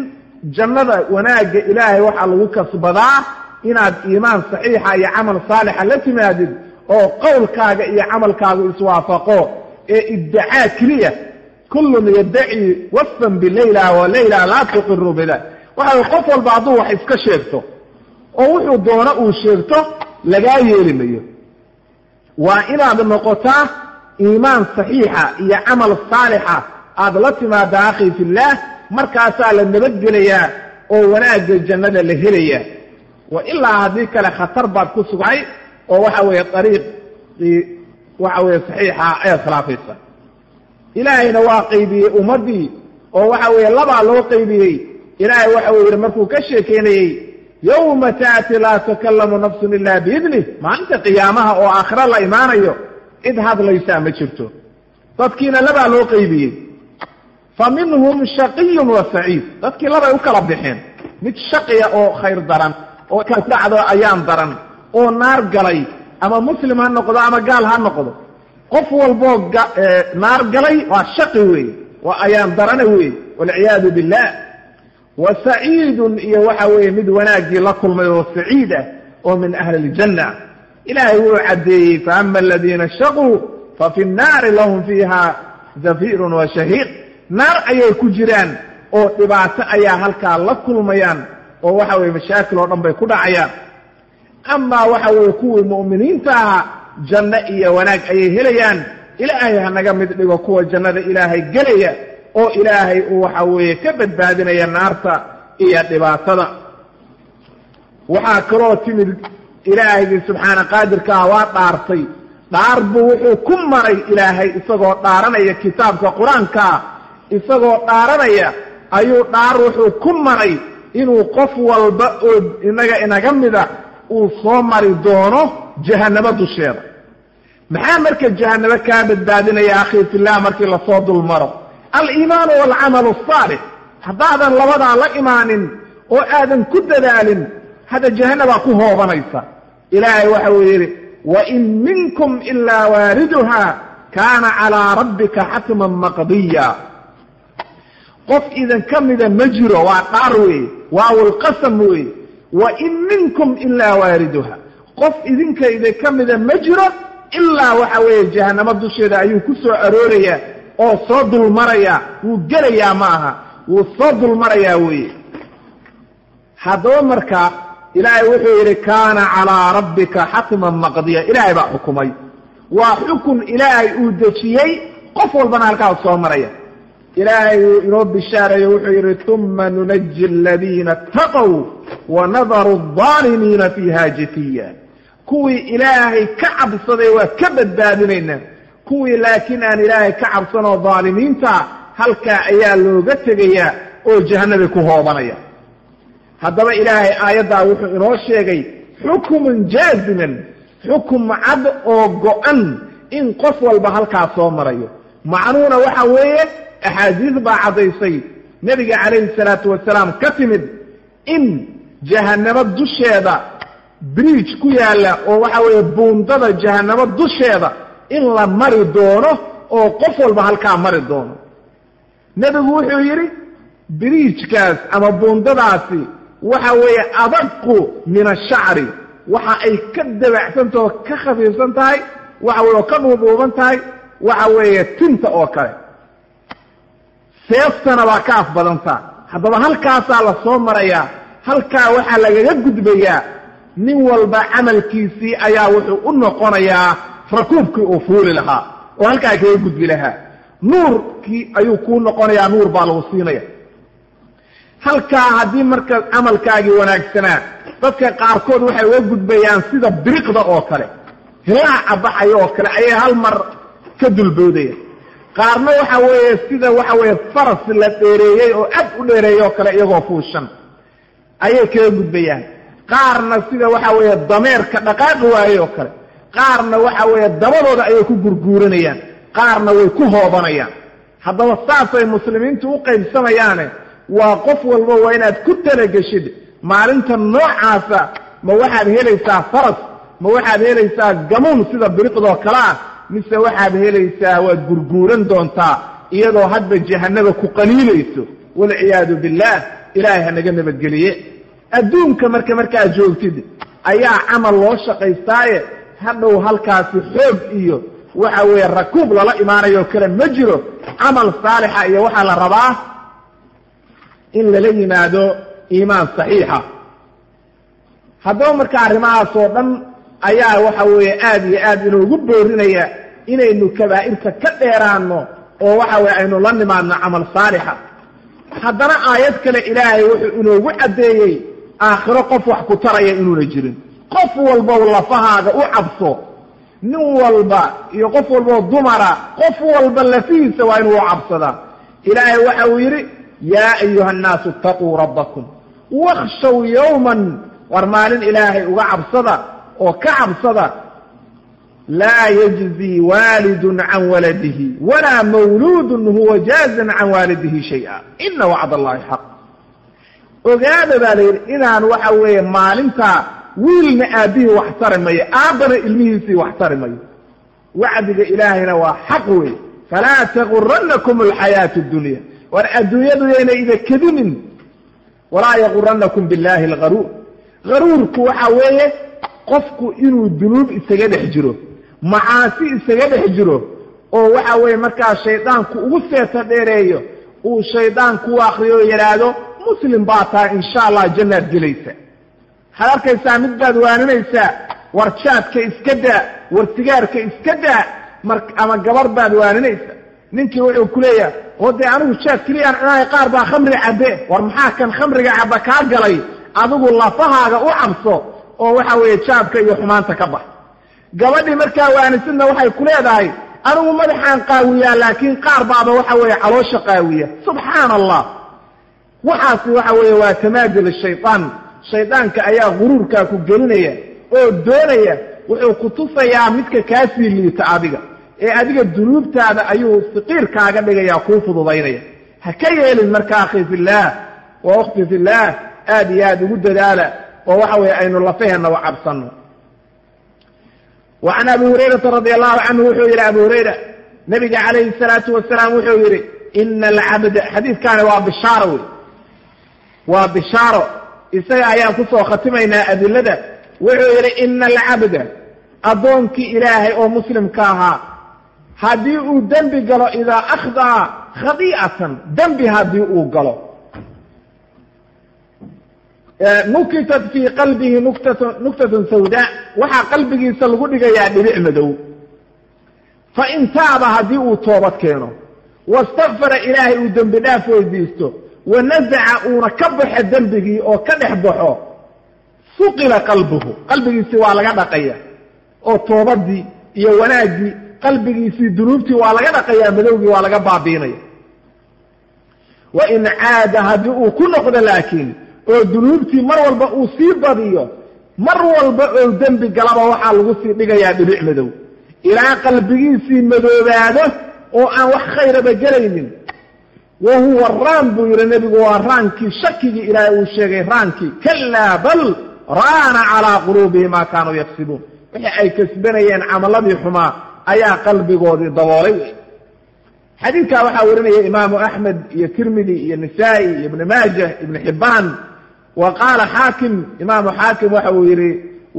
jannada wanaagga ilaahay waxaa lagu kasbadaa inaad iimaan saxiixa iyo camal saalixa la timaadid oo qowlkaaga iyo camalkaagu iswaafaqo ee iddacaa keliya kullun yaddaci wasfan bilayla wa layla laa tuqiru bida waxa qof walba hadduu wax iska sheegto oo wuxuu doono uu sheegto lagaa yeeli mayo waa inaad noqotaa iimaan saxiixa iyo camal saalixa aad la timaada akhi fillaah markaasaa la nabadgelayaa oo wanaagga jannada la helaya wa ilaa haddii kale khatar baad ku sugay oo waxa weeye dariiqii waxa weeye saxiixa ee khilaafaysa ilaahayna waa qaybiyey ummaddii oo waxa weeye labaa loo qaybiyey ilaahay waxa uu yidhi markuu ka sheekeynayey yawma taati laa takallamu nafsun ilaa biidnih maalinta qiyaamaha oo aakhiro la imaanayo cid hadlaysaa ma jirto dadkiina labaa loo qaybiyey fa minhum shaqiyun wa saciid dadkii labay u kala bixeen mid shaqiya oo khayr daran oo dhacdo ayaan daran oo naar galay ama muslim ha noqdo ama gaal ha noqdo qof walboo naar galay waa shaqi weeye waa ayaan darana weeye walciyaadu billah wa saciidun iyo waxa weeye mid wanaaggii la kulmay oo saciid ah oo min ahli aljanna ilaahay wuu caddeeyey faama aladiina shaquu fa fi nnaari lahum fiiha zafiirun wa shahiiq naar ayay ku jiraan oo dhibaato ayaa halkaa la kulmayaan oo waxa weeye mashaakil oo dhan bay ku dhacayaan amaa waxa weeye kuwii mu'miniinta ahaa janno iyo wanaag ayay helayaan ilaahay hanaga mid dhigo kuwa jannada ilaahay gelaya oo ilaahay uu waxa weeye ka badbaadinaya naarta iyo dhibaatada waxaa kaloo timid ilaahaygi subxaana qaadirkaa waa dhaartay dhaar buu wuxuu ku maray ilaahay isagoo dhaaranaya kitaabka qur-aankaa isagoo dhaaranaya ayuu dhaar wuxuu ku maray inuu qof walba oo inaga mida uu soo mari doono jahannamo dusheeda maxaa marka jahannamo kaa badbaadinaya akhi fillah markii lasoo dul maro aliimaanu waalcamalu asaalix haddaadan labadaa la imaanin oo aadan ku dadaalin hadda jahannabaa ku hoobanaysa ilaahay waxa uu yidhi wain minkum ilaa waariduha kaana calaa rabbika xatman maqdiya qof idan ka mida ma jiro waa dhaar weeye waawulqasam weeye wain minkum ilaa waariduha qof idinka idin ka mida ma jiro ilaa waxa weeye jahannamo dusheeda ayuu ku soo aroorayaa oo soo dulmarayaa wuu gelayaa ma aha wuu soo dulmarayaa weeye haddaba marka ilaahay wuxuu yidhi kaana calaa rabbika xatman maqdiya ilaahay baa xukumay waa xukun ilaahay uu dejiyey qof walbana halkaas soo maraya ilaahay uu inoo bishaareeyo wuxuu yidhi uma nunaji aladiina ataqow wanadaru aldaalimiina fiiha jitiya kuwii ilaahay ka cabsaday waa ka badbaadinaynaa kuwii laakiin aan ilaahay ka cabsanoo daalimiinta halkaa ayaa looga tegayaa oo jahannabay ku hoobanaya haddaba ilaahay aayaddaa wuxuu inoo sheegay xukumun jaaziman xukum cad oo go-an in qof walba halkaa soo marayo macnuhuna waxa weeye axaadiis baa caddaysay nebiga calayhi salaatu wasalaam ka timid in jahannamo dusheeda bridge ku yaalla oo waxa weeye buundada jahannamo dusheeda in la mari doono oo qof walba halkaa mari doono nebigu wuxuu yidhi bridgekaas ama buundadaasi waxa weeye adaqu min ashacri waxa ay ka dabacsantaha oo ka khafiifsan tahay waxa weye oo ka dhuudhuuban tahay waxa weeye tinta oo kale seeftana waa ka af badantaa haddaba halkaasaa la soo marayaa halkaa waxaa lagaga gudbayaa nin walba camalkiisii ayaa wuxuu u noqonayaa rakuubkii uu fuuli lahaa oo halkaa kaga gudbi lahaa nuurkii ayuu kuu noqonayaa nuur baa lagu siinaya halkaa haddii marka camalkaagii wanaagsanaa dadka qaarkood waxay uga gudbayaan sida biriqda oo kale hilaaca baxaya oo kale ayay hal mar ka dulboodaya qaarna waxa weeye sida waxa weeye faras la dheereeyey oo aad u dheereeyey oo kale iyagoo fuushan ayay kaga gudbayaan qaarna sida waxa weeye dameerka dhaqaaqi waaye oo kale qaarna waxa weeye dabadooda ayay ku gurguuranayaan qaarna way ku hoobanayaan haddaba saasay muslimiintu u qaybsamayaane waa qof walba waa inaad ku talageshid maalinta noocaasa ma waxaad helaysaa faras ma waxaad helaysaa gamuun sida biriqdoo kale ah mise waxaad helaysaa waad gurguuran doontaa iyadoo hadba jahannaba ku qaniinayso walciyaadu billaah ilaahay hanaga nabadgeliye adduunka markaa joogtid ayaa camal loo shaqaystaaye hadhow halkaasi xoog iyo waxa weeye rakuub lala imaanayo kale ma jiro camal saalixa iyo waxaa la rabaa in lala yimaado iimaan saxiixa haddaba marka arrimahaas oo dhan ayaa waxa weeye aad iyo aad inoogu boorinaya inaynu kabaa'irta ka dheeraano oo waxa weye aynu la nimaadno camal saalixa haddana aayad kale ilaahay wuxuu inoogu caddeeyey aakhiro qof wax ku taraya inuuna jirin qof walbow lafahaaga u cabso nin walba iyo qof walboo dumara qof walba lafihiisa waa inuu u cabsadaa ilaahay waxa uu yidhi yaa ayuha annaasu itaquu rabbakum wakhshaw yowman war maalin ilaahay uga cabsada oo ka cabsada laa yajzi waalidun can waladihi walaa mawluudun huwa jaazin can waalidihi shay-a ina wacd allahi xaq ogaada baa layidhi inaan waxa weeye maalintaa wiilna aabbihii wax tari mayo aabbana ilmihiisii wax tari mayo wacdiga ilaahayna waa xaq wey falaa taguranakum alxayaatu addunya war adduunyadu yayna ida kedinin walaa yaguranakum billahi algaruur garuurku waxa weeye qofku inuu dunuub isaga dhex jiro macaasi isaga dhex jiro oo waxa weeye markaa shaydaanku ugu seeta dheereeyo uu shaydaanku u akriyo oo yidhaahdo muslim baa tahay insha allah jannaad gelaysa waxaad arkaysaa mid baad waaninaysaa war jaadka iska daa war sigaarka iska daa ama gabar baad waaninaysa ninkii wuxuu ku leeyahay oo dee anigu jaad keliyaan cunahay qaar baa khamri cabbe war maxaa kan khamriga cabba kaa galay adigu lafahaaga u cabso oo waxa weeye jaabka iyo xumaanta ka bax gabadhii markaa waanisidna waxay ku leedahay anigu madaxaan qaawiyaa laakiin qaar baaba waxa weeye caloosha qaawiya subxaana allah waxaasi waxa weeye waa tamaadil shaytaan shaydaanka ayaa guruurkaa ku gelinaya oo doonaya wuxuu ku tusayaa midka kaasii liita adiga ee adiga dunuubtaada ayuu siqiir kaaga dhigaya kuu fududaynaya ha ka yeelin marka akhi fillaah wa ukhti fillaah aad iyo aad ugu dadaala oo waxa weeye aynu lafaheenna u cabsanno وعن أبي هريرة رضي الله عنه وحو إلى أبي هريرة نبي عليه الصلاة والسلام وحو إلى إن العبد حديث كان وبشارة إساء أيام كسو ختمينا أدلة وحو إلى إن العبد أضونك إلهي أو مسلم كاها هديء دنبي قالوا إذا أخذ خطيئة دنبي هديء قالوا نكتت في قلبه نكتة سوداء وحا قلبه سلغدك يا دبع مدو فإن تاب هديء توبت كينو واستغفر إلهي ودنب داف ويديستو ونزع وركبح دنبه أو كدح بحو ثقل قلبه سوى لغا دقيا أو توبت دي يا وناجي قلبه سي دنوبتي ولغا دقيا مدوغي ولغا بابيني وإن عاد هديء كل قد لكن oo dunuubtii mar walba uu sii badiyo mar walba oo dembi galaba waxaa lagu sii dhigayaa dhibic madow ilaa qalbigiisii madoobaado oo aan wax khayraba gelaynin wa huwa raan buu yidhi nebigu waa raankii shakigii ilaahay uu sheegay raankii kallaa bal raana calaa quluubihim maa kaanuu yaksibuun wixii ay kasbanayeen camaladii xumaa ayaa qalbigoodii daboolay wey xadiidkaa waxaa warinaya imaamu axmed iyo tirmidi iyo nisaa'i iyo ibni maajah ibni xibbaan وقال حاكم إمام حاكم وحويري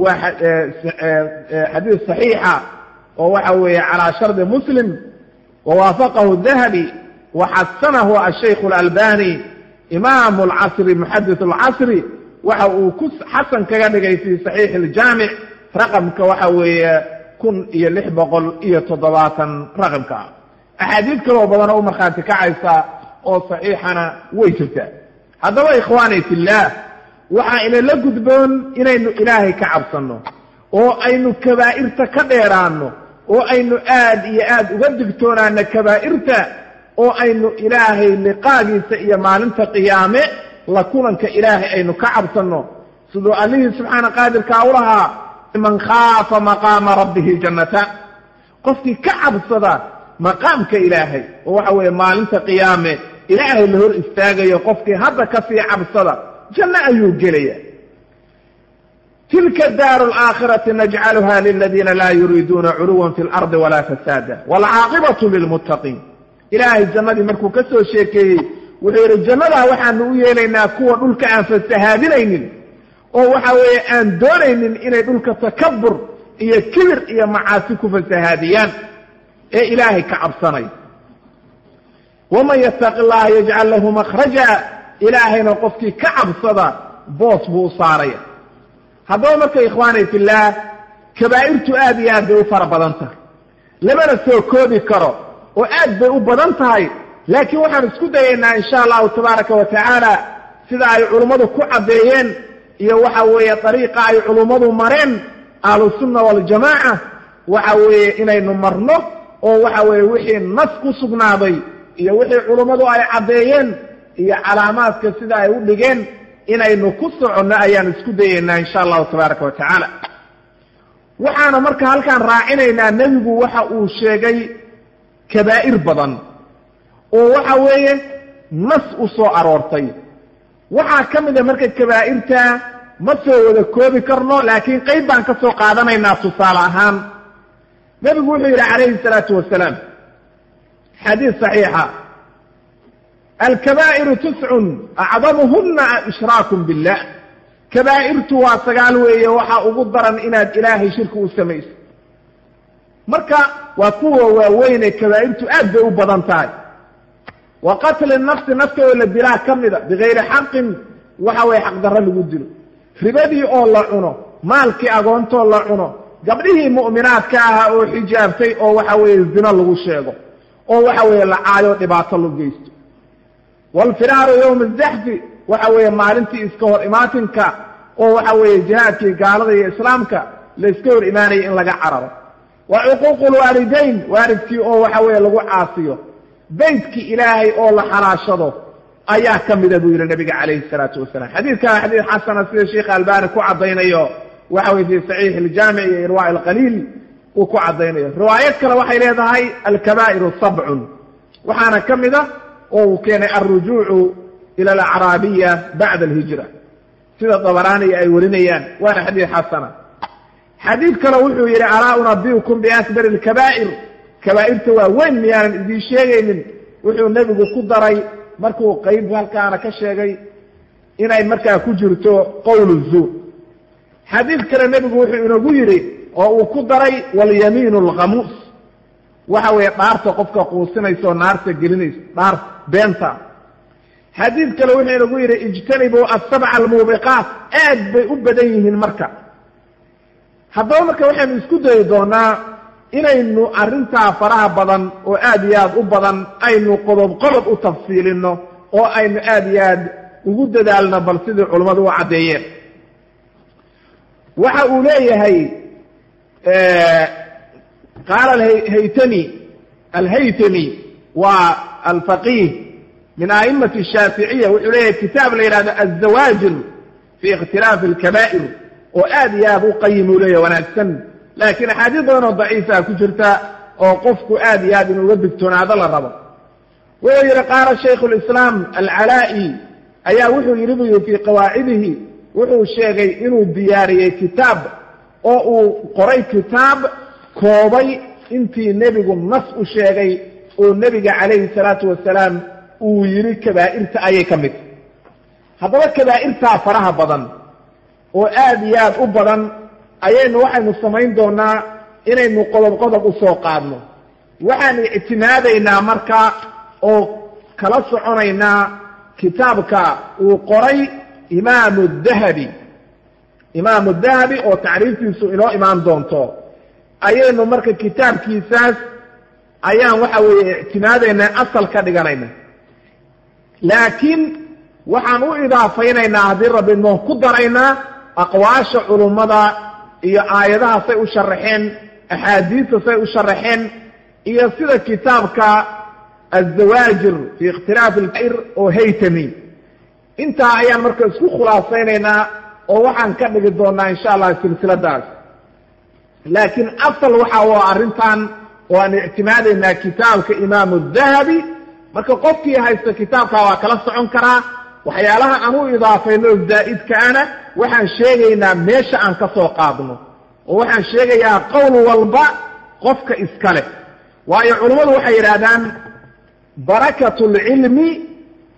حديث صحيحة ووحوي على شرط مسلم ووافقه الذهبي وحسنه الشيخ الألباني إمام العصر محدث العصر وحو حسن كذلك في صحيح الجامع رقم كوحوي كن يلح بقل تضباطا رقم كا أحاديث كلو بدنا ومخاتك عيسى أو صحيحنا ويتبتا هذا هو إخواني في الله waxaa inala gudboon inaynu ilaahay ka cabsanno oo aynu kabaa'irta ka dheeraanno oo aynu aad iyo aad uga digtoonaano kabaa'irta oo aynu ilaahay liqaagiisa iyo maalinta qiyaame la kulanka ilaahay aynu ka cabsanno siduu allihii subxaana qaadirkaa u lahaa man khaafa maqaama rabbihi jannataan qofkii ka cabsada maqaamka ilaahay oo waxa weeye maalinta qiyaame ilaahay la hor istaagayo qofkii hadda kasii cabsada جنة أيوجلية تلك الدار الآخرة نجعلها للذين لا يريدون علوا في الأرض ولا فسادا والعاقبة للمتقين إلهي الزمان مركو كسو شيكي wuxuu yidhi jannadaa waxaanu u yeelaynaa kuwa dhulka aan fasahaadinaynin oo waxa weeye aan doonaynin inay dhulka takabur iyo kibir iyo macaasi ku fasahaadiyaan ee ilaahay ka cabsanay. waman yattaqi llaha yajcal lahu makhraja, ilaahayna qofkii ka cabsada boos buu u saaraya. haddaba marka ikhwaani fillaah, kabaa'irtu aad iyo aad bay u fara badan tahay, lamana soo koobi karo oo aad bay u badan tahay. laakiin waxaan isku dayaynaa insha allahu tabaaraka wa tacaala sida ay culummadu ku caddeeyeen iyo waxa weeye dariiqa ay culummadu mareen ahlusunna waljamaaca, waxa weeye inaynu marno oo waxa weeye wixii nas ku sugnaaday iyo wixii culummadu ay caddeeyeen iyo calaamaadka sida ay u dhigeen inaynu ku soconno ayaan isku dayaynaa insha allahu tabaaraka wa tacaala. waxaana marka halkaan raacinaynaa nebigu waxa uu sheegay kabaa'ir badan oo waxa weeye nas u soo aroortay. waxaa ka mid a marka kabaa'irta ma soo wada koobi karno, laakiin qayb baan ka soo qaadanaynaa tusaale ahaan. nebigu wuxuu yidhi calayhi salaatu wasalaam xadiis saxiixa: alkabaa'iru tiscun acdamuhunna ishraakum billah. kabaa'irtu waa 9 weeye, waxaa ugu daran inaad ilaahay shirki u samayso. marka waa kuwa waaweyne kabaa'irtu aad bay u badan tahay. wa qatli nafsi, nafta oo la dilaa ka mida bigayri xaqin, waxa weeye xaqdarro lagu dilo. ribadii oo la cuno, maalkii agoontoo la cuno, gabdhihii mu'minaadka ahaa oo xijaabtay oo waxa weeye zino lagu sheego oo waxa weeye la caayo dhibaato lagu geysto. waalfiraaru yowma azaxfi, waxa weeye maalintii iska hor imaatinka oo waxa weeye jihaadkii gaalada iyo islaamka la iska hor imaanaya in laga cararo. wa cuquuqu lwaalidayn, waalidkii oo waxa weeye lagu caasiyo. beytkii ilaahay oo la xalaashado ayaa ka mida buu yidhi nabiga calayhi salaatu wasalaam. xadiidkaa xadiid xasana sida sheekh albani ku caddaynayo waxa weye fi saxiix iljaamic iyo irwaa alqaliil uu ku caddaynayo. riwaayad kale waxay leedahay alkabaa'iru 7, waxaana ka mida oo uu keenay alrujuucu ila alacraabiya bacda alhijra, sida dabaraani ay warinayaan, waana xadiid xasana. xadiid kale wuxuu yidhi alaa unabiukum biakbari alkabaa'ir, kabaa'irta waa weyn miyaanan idiin sheegaynin. wuxuu nebigu ku daray markuu qayb halkaana ka sheegay inay markaa ku jirto qowlu zuur. xadiid kale nebigu wuxuu inagu yidhi oo uu ku daray walyamiinu alkhamuus, waxa weeye dhaarta qofka quusinaysa oo naarta gelinaysa, dhaarta beenta. xadiid kale wuxuu inagu yidhi ijtanibuu asabca almuubiqaat, aad bay u badan yihiin marka. haddaba marka waxaynu isku dayi doonaa inaynu arrintaa faraha badan oo aad iyo aad u badan aynu qodob u tafsiilino oo aynu aad iyo aad ugu dadaalno bal sidii culummadu u caddeeyeen. waxa uu leeyahay qaala alhaytami waa alfaqiih min a'imati shaaficiya, wuxuu leeyahay kitaab la yidhahdo azawaajir fi ikhtilaafi alkabaa'ir oo aad iyo aad u qayim uu leeyahay wanaagsan, laakiin axaadiis badan oo daciifa ku jirta oo qofku aad iyo aad inuuga digtoonaado la rabo. wuxuu yidhi qaala shaykhu lislaam alcalaa'i ayaa wuxuu yidhi buu yidhi fii qawaacidihi, wuxuu sheegay inuu diyaariyey kitaab oo uu qoray kitaab koobay intii nebigu nas u sheegay oo nebiga calayhi salaatu wasalaam uu yidhi kabaa'irta ayay ka mid. haddaba kabaa'irtaa faraha badan oo aad iyo aad u badan waxaynu samayn doonaa inaynu qodob u soo qaadno. waxaan ictimaadaynaa marka oo kala soconaynaa kitaabka uu qoray imaamu dahabi oo tacriiftiisu inoo imaan doonto. ayaynu marka kitaabkiisaas ayaan waxa weeye ictimaadaynaa, asal ka dhiganayna. laakiin waxaan u idaafaynaynaa haddii rabbi noo ku daraynaa aqwaasha culummada iyo aayadaha say u sharaxeen, axaadiista say u sharaxeen, iyo sida kitaabka azawaajir fi ikhtilaafi alkabaa'ir oo haytami. intaa ayaan marka isku khulaasaynaynaa oo waxaan ka dhigi doonaa insha allah silsiladaas. laakiin asal waxa waa arrintan oo aan ictimaadaynaa kitaabka imaamu dahabi. marka qofkii haysta kitaabka waa kala socon karaa. waxyaalaha aan u idaafayno zaa'idkaana waxaan sheegaynaa meesha aan ka soo qaadno oo waxaan sheegayaa qowl walba qofka iska leh. waayo culummadu waxay yidhaahdaan barakatu lcilmi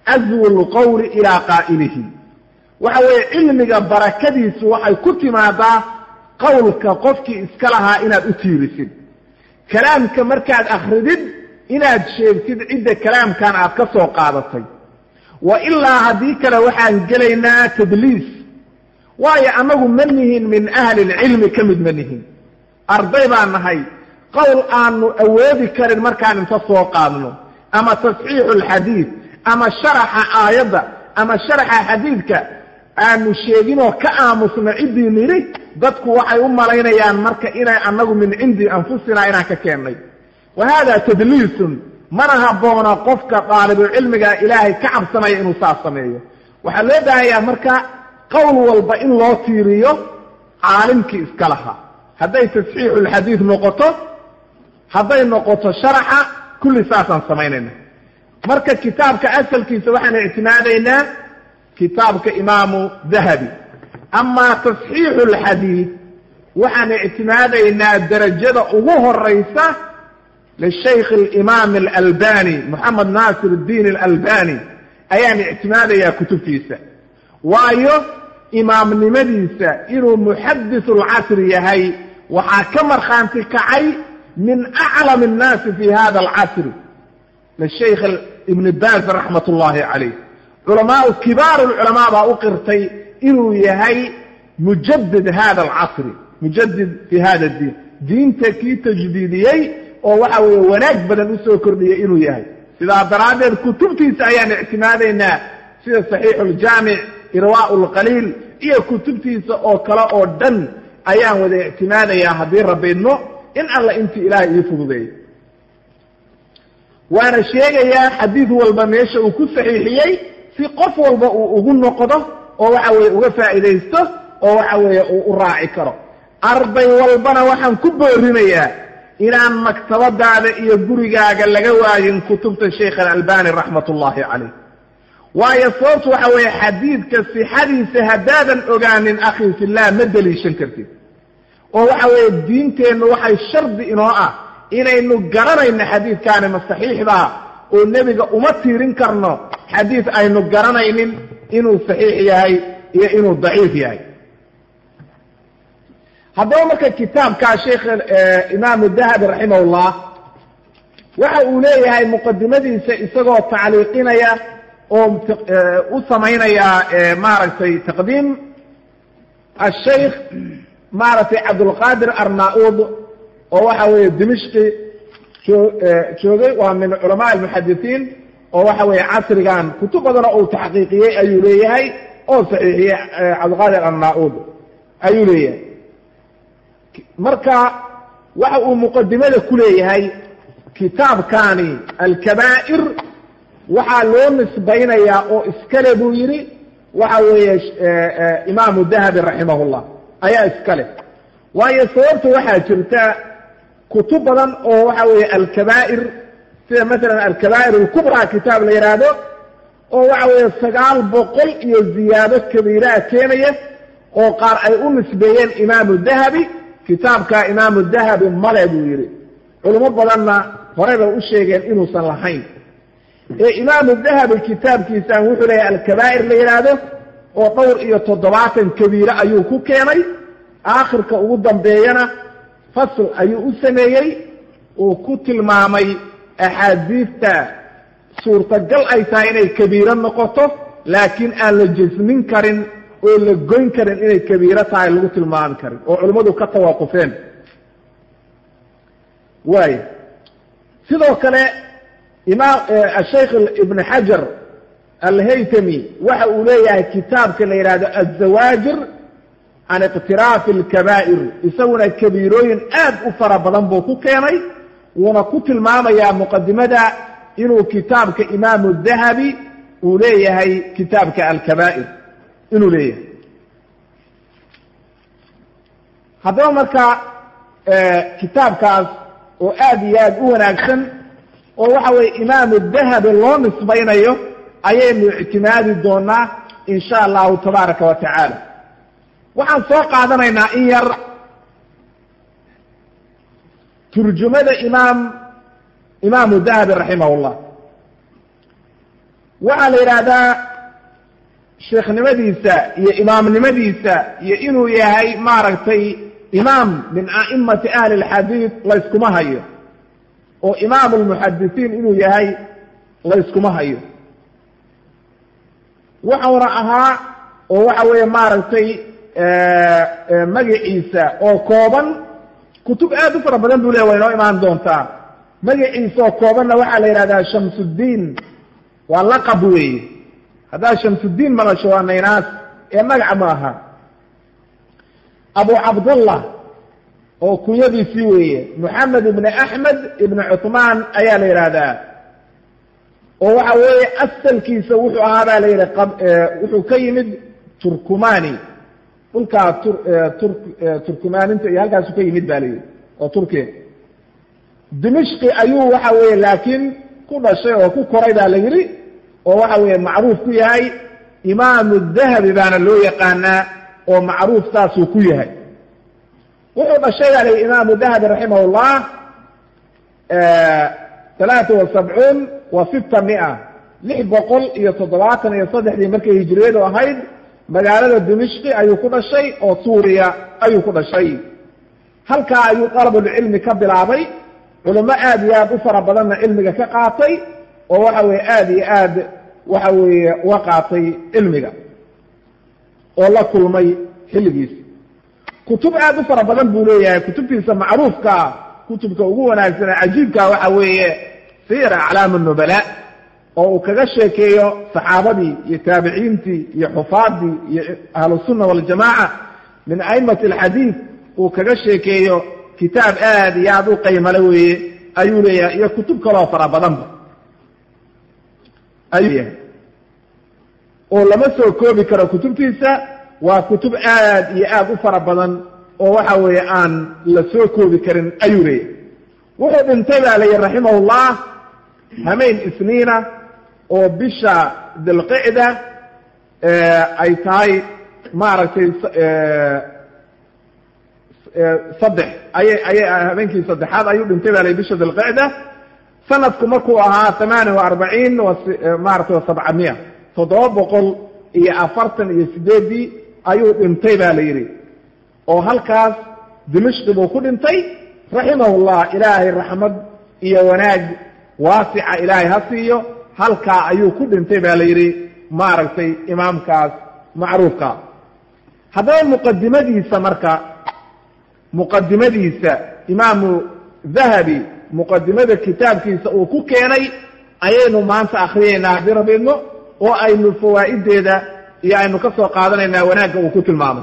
azwu lqowli ilaa qaa'ilihi waxa weeye cilmiga barakadiisu waxay ku timaadaa qowlka qofkii iska lahaa inaad u tiirisid kalaamka markaad akridid inaad sheegtid cidda kalaamkan aad ka soo qaadatay wa ilaa haddii kale waxaan gelaynaa tadliis waayo annagu ma nihin min ahli lcilmi ka mid ma nihin arday baan nahay qowl aanu awoodi karin markaan inta soo qaadno ama tasxiixu alxadiid ama sharaxa aayadda ama sharaxa xadiidka aanu sheeginoo ka aamusno ciddii nidhi dadku waxay u malaynayaan marka inay annagu min cindi anfusina inaan ka keennay wa hada tadliisun mana habboona qofka daalibucilmiga ilaahay ka cabsanaya inuu saas sameeyo waxaa loo baahayaa marka qowl walba in loo tiiriyo caalimkii iska lahaa hadday tasxiixu alxadiid noqoto hadday noqoto sharaxa kulli saasaan samaynayna marka kitaabka asalkiisa waxaan ictimaadaynaa kitaabka imaamu dahabi amaa tasxiixu alxadiid waxaan ictimaadaynaa darajada ugu horaysa lishaykh alimaam alalbani moxamed naasir addiin alalbani ayaan ictimaadayaa kutubtiisa waayo imaamnimadiisa inuu muxadithu alcasri yahay waxaa ka markhaanti kacay min aclam annaasi fi hada alcasri lishaykh ibn baaz raxmat ullahi calayh culamaau kibaar alculamaa baa u qirtay inuu yahay mujadid hada alcasri mujadid fi hada addiin diinta kii tajdiidiyey oo waxa weeye wanaag badan usoo kordhiyay inuu yahay sidaa daraaddeed kutubtiisa ayaan ictimaadaynaa sida saxiixu aljaamic irwaa'u lqaliil iyo kutubtiisa oo kale oo dhan ayaan wada ictimaadayaa haddii rabaydno in alla intii ilaahay ii fududeeyo waana sheegayaa xadiid walba meesha uu ku saxiixiyey si qof walba uu ugu noqdo oo waxa weeye uga faa'iidaysto oo waxa weeye uu u raaci karo arday walbana waxaan ku boorinayaa inaan maktabadaada iyo gurigaaga laga waayin kutubta sheekh alalbani raxmat ullahi calayh waayo sababtu waxa weeye xadiidka sixadiisa haddaadan ogaanin akhi fillah ma deliishan kartid oo waxa weeye diinteennu waxay shardi inoo ah inaynu garanayno xadiidkaani ma saxiixdaa oo nebiga uma tiirin karno xadiid aynu garanaynin inuu saxiix yahay iyo inuu daciif yahay haddaba marka kitaabkaa sheekh imaamu dahabi raximahullah waxa uu leeyahay muqadimadiisa isagoo tacliiqinaya oo u samaynaya maaragtay taqdiim ashaykh maaragtay cabdulqaadir arnauud oo waxa weeye dimishqi joogay waa min culamaa almuxadisiin oo waxa weeye casrigan kutub badana uu taxqiiqiyey ayuu leeyahay oo saxiixiyey cabdulqaadir arnauud ayuu leeyahay marka waxa uu muqadimada ku leeyahay kitaabkani alkabaa'ir waxaa loo nisbaynayaa oo iskale buu yidhi waxa weeye imaamu dahabi raximahullah ayaa iskale waayo sababta waxaa jirta kutub badan oo waxa weeye alkabaa'ir sida masalan alkabaa'ir alkubraa kitaab la yidhaahdo oo waxa weeye 900 iyo ziyaado kabiiraa keenaya oo qaar ay u nisbeeyeen imaamu dahabi kitaabka imaamu dahabi male buu yidhi culimo badanna horeyba u sheegeen inuusan lahayn ee imaamu dahabi kitaabkiisaan wuxuu leeyahay alkabaa'ir la yidhaahdo oo dhowr iyo 70 kabiire ayuu ku keenay aakhirka ugu dambeeyana fasl ayuu u sameeyey uu ku tilmaamay axaadiista suurtagal ay tahay inay kabiiro noqoto laakiin aan la jasmin karin oo la goyn karin inay kabiiro tahay lagu tilmaami karin oo culimmadu ka tawaaqufeen waayo sidoo kale imaam ashaykh ibn xajar alhaytami waxa uu leeyahay kitaabka la yidhaahdo azawaajir can iqtiraafi alkabaa'ir isaguna kabiirooyin aad u fara badan buu ku keenay wuuna ku tilmaamayaa muqadimada inuu kitaabka imaamu dahabi uu leeyahay kitaabka alkabaa'ir inuu leeyahay haddaba marka kitaabkaas oo aad iyo aad u wanaagsan oo waxa weeye imaamu dahabi loo nisbaynayo ayaynu ictimaadi doonaa in sha allahu tabaaraka wa tacaala waxaan soo qaadanaynaa in yar turjumada imaamu dahabi raximahullah waxaa la yidhaahdaa sheekhnimadiisa iyo imaamnimadiisa iyo inuu yahay maaragtay imaam min a'imati ahli alxadiid layskuma hayo oo imaamu lmuxadisiin inuu yahay layskuma hayo. waxauna ahaa oo waxa weeye maaragtay magaciisa oo kooban, kutub aad u fara badan buu leeya way noo imaan doontaa. magaciisa oo koobanna waxaa la yidhahdaa shamsuddiin, waa laqab weeye. haddaa shamsuddiin maqasho waa naynaas ee magaca ma aha. abu cabdullah oo kunyadiisii weeye, moxamed ibni axmed ibni cuthmaan ayaa la yidhaahdaa. oo waxa weeye asalkiisa wuxuu ahaa baa la yidhi wuxuu ka yimid turkumani, dhulkaa turkumaaninta iyo halkaasu ka yimid ba la yidhi oo turkiya. dimishqi ayuu waxa weeye laakiin ku dhashay oo ku koray baa la yidhi, oo waxa weeye macruuf ku yahay. imaamu dahabi baana loo yaqaanaa oo macruuf saasuu ku yahay. wuxuu dhashay baa la yidhi imaamu dahabi raximah llah 73 wa 600 673 markay hijriyadu ahayd magaalada dimishqi ayuu ku dhashay oo suuriya ayuu ku dhashay. halkaa ayuu dalabulcilmi ka bilaabay, culamo aad iyo aad u fara badanna cilmiga ka qaatay, oo waxa weye aad iyo aad waxa weeye uga qaatay cilmiga oo la kulmay xilligiisa. kutub aad u fara badan buu leeyahay. kutubtiisa macruufkaa, kutubka ugu wanaagsan cajiibkaa waxa weeye siyar aclaam الnubala, oo uu kaga sheekeeyo saxaabadii iyo taabiciintii iyo xufaadii iyo ahlusunna waljamaaca min aimati alxadiid, uu kaga sheekeeyo kitaab aad iyo aad u qaymale weeye ayuu leeyahay, iyo kutub kaloo fara badanba ayuu yahay oo lama soo koobi karo kutubtiisa. waa kutub aad iyo aad u fara badan oo waxa weeye aan la soo koobi karin ayuu leeyahay. wuxuu dhintay baa la yidhi raximahullah hameen isniina oo bisha dilqicda ay tahay maaragtay 3 ayay habeenkii saddexaad ayuu dhintay baa la yidhi bisha dilqicda. sanadku markuu ahaa 48 maaragtay 700 748 ayuu dhintay baa la yidhi, oo halkaas dimishqi buu ku dhintay raximahullah. ilaahay raxmad iyo wanaag waasica ilaahay ha siiyo. halkaa ayuu ku dhintay baa la yidhi maaragtay imaamkaas macruufka. haddaba muqadimadiisa imaamu dahabi muqadimada kitaabkiisa uu ku keenay ayaynu maanta akriyeynaa haddii rabiidno, oo aynu fawaa'ideeda iyo aynu ka soo qaadanaynaa wanaagga uu ku tilmaamay.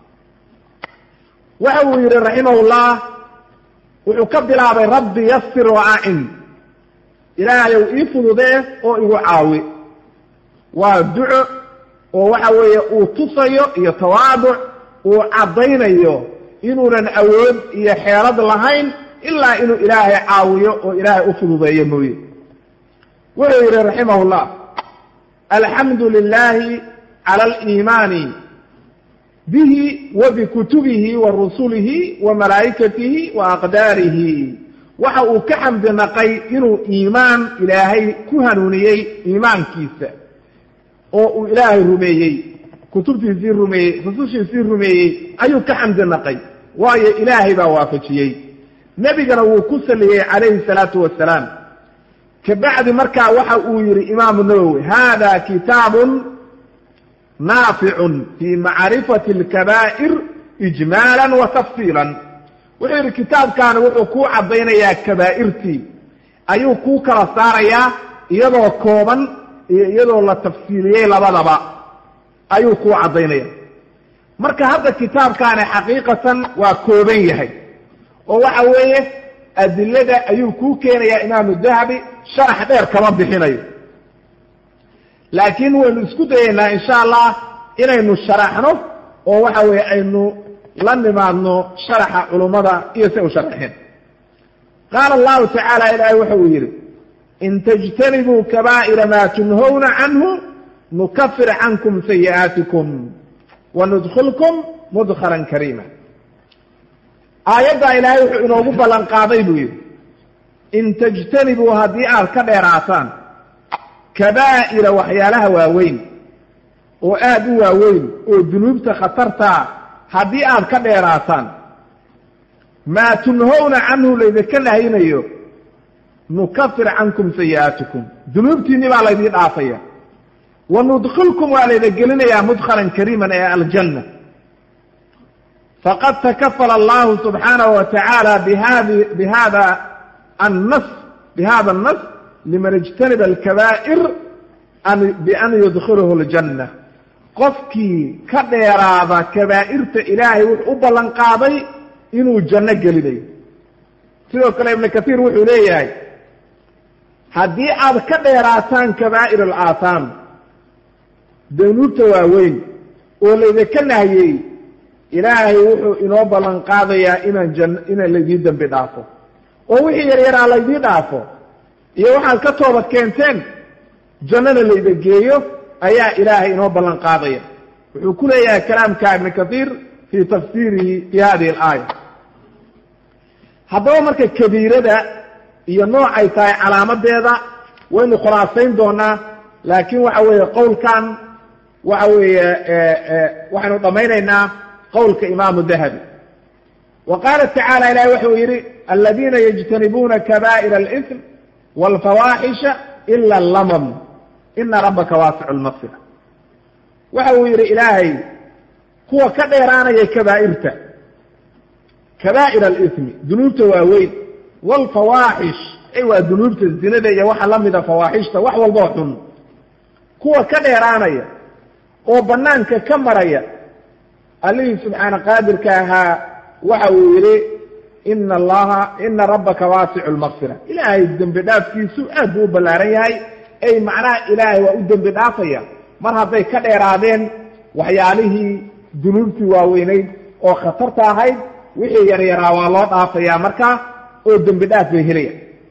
waxa uu yidhi raximahullah, wuxuu ka bilaabay rabbi yasir waacin, ilaahayow ii fududee oo igu caawi. waa duco oo waxa weeye uu tusayo iyo tawaaduc, uu caddaynayo inuunan awood iyo xeelad lahayn ilaa inuu ilaahay caawiyo oo ilaahay u fududeeyo mooye. wuxuu yidhi raximahullah, alxamdu lilahi cala aliimaani bihi wa bikutubihi wa rusulihi wa malaa'ikatihi wa aqdaarihi. waxa uu ka xamdi naqay inuu iimaan ilaahay ku hanuuniyey iimaankiisa, oo uu ilaahay rumeeyey, kutubtiisii rumeeyey, rusushiisii rumeeyey ayuu ka xamdi naqay, waayo ilaahay baa waafajiyey. nebigana wuu ku saliyey calayhi salaatu wassalaam. kabacdi markaa waxa uu yidhi imaamu nawowi, hada kitaabun naaficun fi macrifati alkabaa'ir ijmaalan wa tafsiilan. wuxuu yidhi kitaabkaani wuxuu kuu caddaynayaa kabaa'irtii, ayuu kuu kala saarayaa iyadoo kooban iyo iyadoo la tafsiiliyey labadaba ayuu kuu caddaynaya. marka hadda kitaabkaani xaqiiqatan waa kooban yahay, oo waxa weeye adilada ayuu kuu keenayaa imaamu dahabi, sharax dheer kama bixinayo. laakiin waynu isku dayaynaa insha allah inaynu sharaxno oo waxa weeye aynu la nimaadno sharaxa culummada iyo si u sharaxeen. qaala allahu tacaala, ilaahay waxa uu yidhi, in tajtanibuu kabaa'ira maa tunhawna canhu nukafir cankum sayi'aatikum wanudkhilkum mudkhalan kariima. aayaddaa ilaahay wuxuu inoogu ballan qaaday buu yidhi, in tajtanibuu haddii aad ka dheeraataan kabaa'ira waxyaalaha waaweyn oo aad u waaweyn oo dunuubta khatartaa haddii aad ka dheeraataan maa tunhowna canhu laydinka nahaynayo nukafir cankum sayi'aatikum dunuubtiinni baa laydin dhaafaya wa nudkhilkum waa layda gelinayaa mudkhalan kariiman ee aljanna faqad takafala allahu subxaanahu wa tacaala bihada annas liman ijtaniba alkabaa'ir bian yudkhiluhu aljanna qofkii ka dheeraada kabaa'irta ilaahay wuxuu u ballan qaaday inuu janno gelinayo sidoo kale ibnu kasiir wuxuu leeyahay haddii aad ka dheeraataan kabaa'ir alaahaam dunuubta waaweyn oo laydinka nahiyey ilaahay wuxuu inoo ballan qaadayaa inaan laydiin dembi dhaafo oo wixii yaryaraa laydiin dhaafo iyo waxaad ka toobad keenteen jannana layda geeyo ayaa ilaahay inoo ballan qaadaya wuxuu ku leeyahay kalaamka ibnu kasiir fii tafsiirihi fi hadihi alaaya haddaba marka kabiirada iyo noocay tahay calaamadeeda waynu khulaasayn doonaa laakiin waxa weeye qowlkan waxa weeye waxaynu dhammaynaynaa qowlka imaamu dahabi wa qaala tacaala ilahi wuxuu yidhi aladiina yajtanibuuna kabaa'ira alism waalfawaaxisha ila allamam ina rabbaka waasicu lmaqfira waxa uu yidhi ilaahay kuwa ka dheeraanaya kabaa'irta kabaa'ir alismi dunuubta waaweyn waalfawaaxish waa dunuubta zinada iyo waxa la mida fawaaxishta wax walboo xun kuwa ka dheeraanaya oo banaanka ka maraya allihii subxaana qaadirka ahaa waxa uu yidhi ina rabbaka waasicu lmaqfira ilaahay dembi dhaafkiisu aad buu u ballaaran yahay ay macnaha ilaahay waa u dembi dhaafaya mar hadday ka dheeraadeen waxyaalihii dunuubtii waaweynayd oo khatarta ahayd wixii yaryaraa waa loo dhaafayaa markaa oo dembi dhaaf bay helaya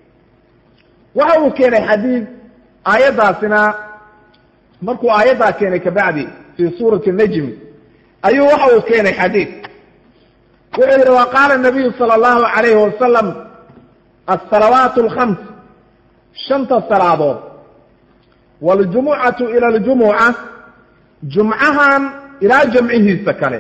waxa uu keenay xadiid aayaddaasina markuu aayaddaa keenay kabacdi fii suurati najmi ayuu waxa uu keenay xadiid wuxuu yidhi wa qaala nabiyu sala allahu calayhi wasalam alsalawaatu alkhams shanta salaadood waljumucatu ila aljumuca jumcahan ilaa jamcihiisa kale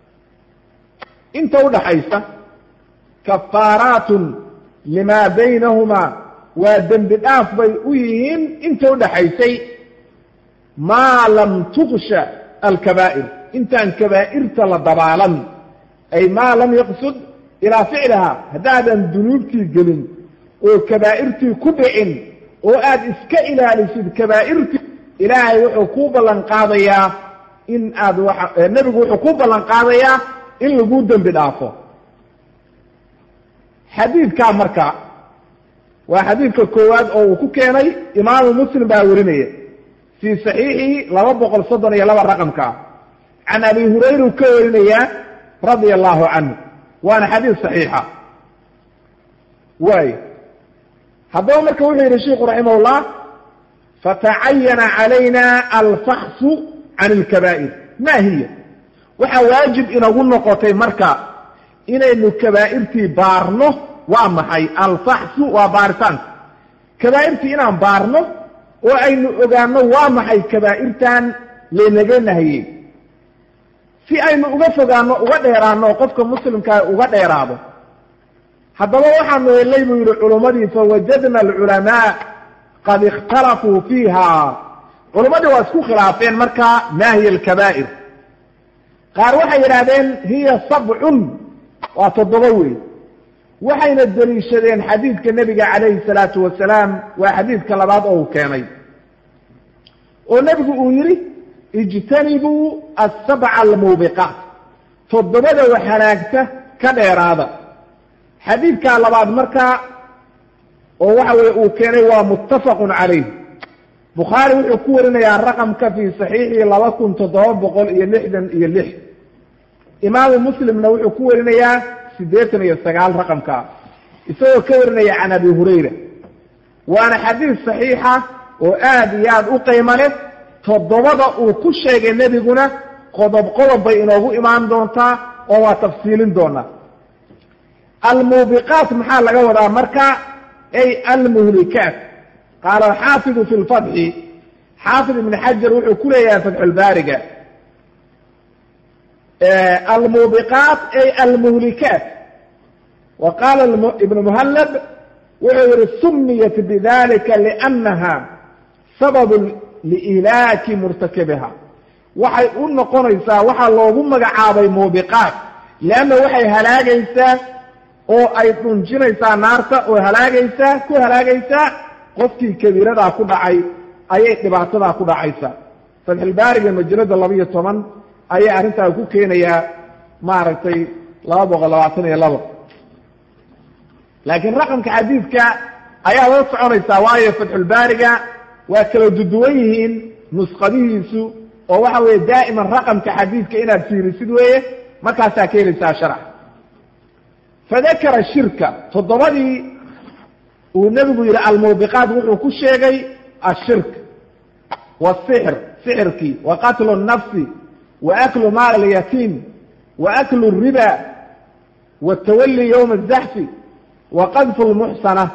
inta udhaxaysa kafaaraatun limaa baynahumaa waa dembi dhaaf bay u yihiin inta udhaxaysay maa lam tuksha alkabaa'ir intaan kabaa'irta la dabaalan ay maa lam yaqsud ilaa ficlihaa haddaadan dunuubtii gelin oo kabaa'irtii ku dhicin oo aad iska ilaalisid kabaa'irtii ilaahay wuxuu kuu ballan qaadayaa in aad nebigu wuxuu kuu ballan qaadayaa in lagu dembi dhaafo xadiidkaa marka waa xadiidka koowaad oo uu ku keenay imaamu muslim baa werinaya fii saxiixihi 232 raqamka can abi hurayra ka warinaya radia allahu canhu waana xadiid saxiixa waay haddaba marka wuxuu yidhi sheikhu raximahullah fatacayana calayna alfaxsu can alkabaa'ir ma hiya waxaa waajib inagu noqotay marka inaynu kabaa'irtii baarno waa maxay alfaxsu waa baaritaanka kabaa'irtii inaan baarno oo aynu ogaano waa maxay kabaa'irtan laynaga nahiyey si aynu uga fogaano uga dheeraano qofka muslimkaa uga dheeraado haddaba waxaanu helay buu yidhi culummadii fawajadna alculamaa qad ikhtalafuu fiiha culummadii waa isku khilaafeen markaa maa hiya alkabaa'ir qaar waxay yidhaahdeen hiya 7 waa 7 wey waxayna deliishadeen xadiidka nebiga calayhi salaatu wasalaam waa xadiidka labaad oo uu keenay oo nebigu uu yidhi ijtanibuu as-7 almuubiqaat 7 wax halaagta ka dheeraada xadiidkaa labaad markaa oo waxa weye uu keenay waa muttafaqun calayh bukhaari wuxuu ku warinayaa raqamka fii saxiixii 2766 imaamu muslimna wuxuu ku warinayaa 89 raqamka isagoo ka warinaya can abi hurayra waana xadiis saxiixa oo aad iyo aad u qiimo leh 7 uu ku sheegay nebiguna qodob bay inoogu imaan doontaa oo waa tafsiilin doonaa almuubiqaat maxaa laga wadaa marka ay almuhlikaat qaala alxaafidu fi lfatxi xaafid ibn xajar wuxuu ku leeyahay fatxulbaariga almuubiqaat ay almuhlikaat wa qaala ibn muhallab wuxuu yihi sumiyat bidalika liannaha sababu liilaaki murtakibiha waxay u noqonaysaa waxaa loogu magacaabay muubiqaat leanna waxay halaagaysaa oo ay dhunjinaysaa naarta oo ku halaagaysaa qofkii kabiiradaa ku dhacay ayay dhibaatadaa ku dhacaysaa fatxulbaariga majalada 12 ayay arrintaa ku keenayaa maaragtay 222 laakiin raqamka xadiidka ayaa la soconaysaa waayo fatxulbaariga waa kala duduwan yihiin nusqadihiisu oo waxa weeye daa'iman raqamka xadiidka inaad fiirisid weeye markaasaa ka helaysaa sharx fadakara shirka 7dii uu nebigu yidhi almuubiqaat wuxuu ku sheegay ashirk wasixr sixirkii wa qatlu الnafsi wa aklu maal alyatiim wa aklu الriba watawali ywma الzaxfi wa qadfu lmuxsanaat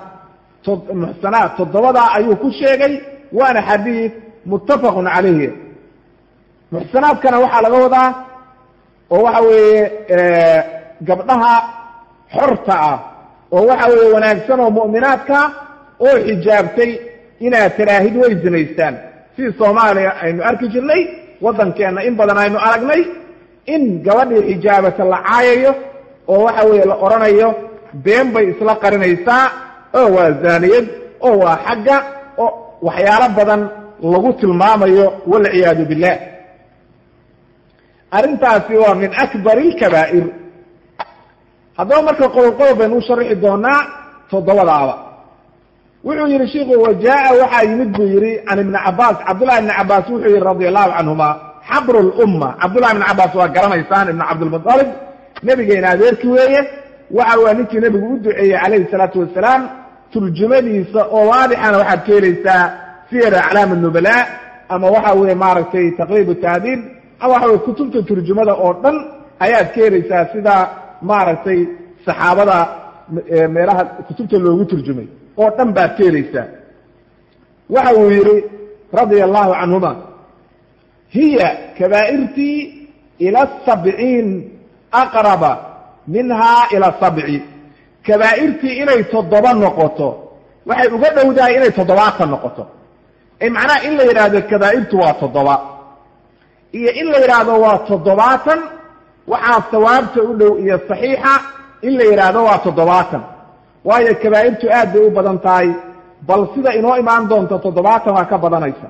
7daa ayuu ku sheegay waana xadiid muttafaqun calayhi muxsanaadkana waxaa laga wadaa oo waxa weeye gabdhaha xorta ah oo waxa weeye wanaagsan oo mu'minaadka oo xijaabtay inaad tiraahid way zinaystaan sidii soomaaliya aynu arki jirnay waddankeenna in badan aynu aragnay in gabadhii xijaabata la caayayo oo waxa weeye la odhanayo been bay isla qarinaysaa oo waa zaaniyad oo waa xagga oo waxyaalo badan lagu tilmaamayo walciyaadu billah arrintaasi waa min akbar alkabaa'ir haddaba marka qodob baynu u sharixi doonaa 7daaba wuxuu yihi shiku wajaa waxaa yimid buu yihi can ibni cabaas cabdullahi ibni cabaas wuxuu yihi radi allahu canhuma xabru lumma cabdullahi ibni cabaas waa garanaysaan ibn cabdilmuطalib nebigeena adeerki weeye waxa waa ninkii nebigu u duceeyey calayhi salaatu wasalaam turjumadiisa oo waadixana waxaad ka helaysaa siyar aclaam الnubala ama waxa weeye maaragtay taqriib tahdiib ama waxa weye kutubta turjumada oo dhan ayaad ka helaysaa sida maaragtay saxaabada meelaha kutubta loogu turjumay oo dhan baad ka helaysaa waxa uu yihi radia allahu canhuma hiya kabaa'irtii ila 70 aqraba minha ila 7 kabaa'irtii inay 7 noqoto waxay uga dhowdahay inay 70 noqoto ay macnaha in la yidhaahdo kabaa'irtu waa 7 iyo in la yidhaahdo waa 70 waxaa sawaabta u dhow iyo saxiixa in la yidhaahdo waa 70 waayo kabaa'irtu aad bay u badan tahay bal sida inoo imaan doonto 70 waa ka badanaysa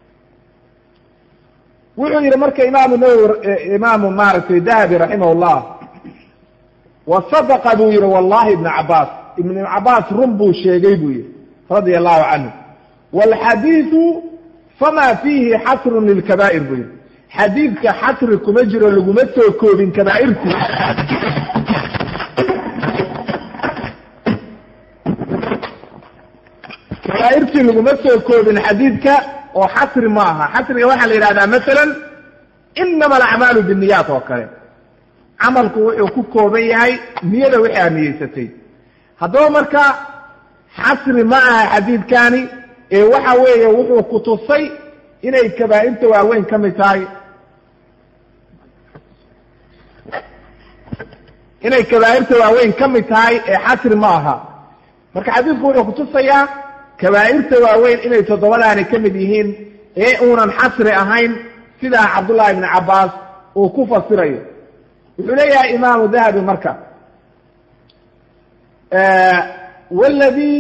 wuxuu yidhi marka imaamu maaragtay dahabi raximahullah wa sadaqa buu yihi wallahi ibn cabaas run buu sheegay buu yihi radia allahu canhu waalxadiidu fama fiihi xasrun lilkabaa'ir buu yihi xadiidka xasri kuma jiro laguma soo koobin kabaa'irku kabaa'irtii laguma soo koobin xadiidka oo xasri ma aha xasriga waxaa la yidhahdaa masalan inama alacmaalu binniyaat oo kale camalku wuxuu ku kooban yahay niyada wixii aad niyeysatay haddaba marka xasri ma aha xadiidkani ee waxa weeye wuxuu ku tusay inay kabaa'irta waaweyn ka mid tahay inay kabaa'irta waaweyn ka mid tahay ee xasri ma aha marka xadiidku wuxuu kutusayaa kabaa'irta waaweyn inay 7daani ka mid yihiin ee uunan xasri ahayn sidaa cabdullahi ibni cabaas uu ku fasirayo wuxuu leeyahay imaamu dahabi marka wاladii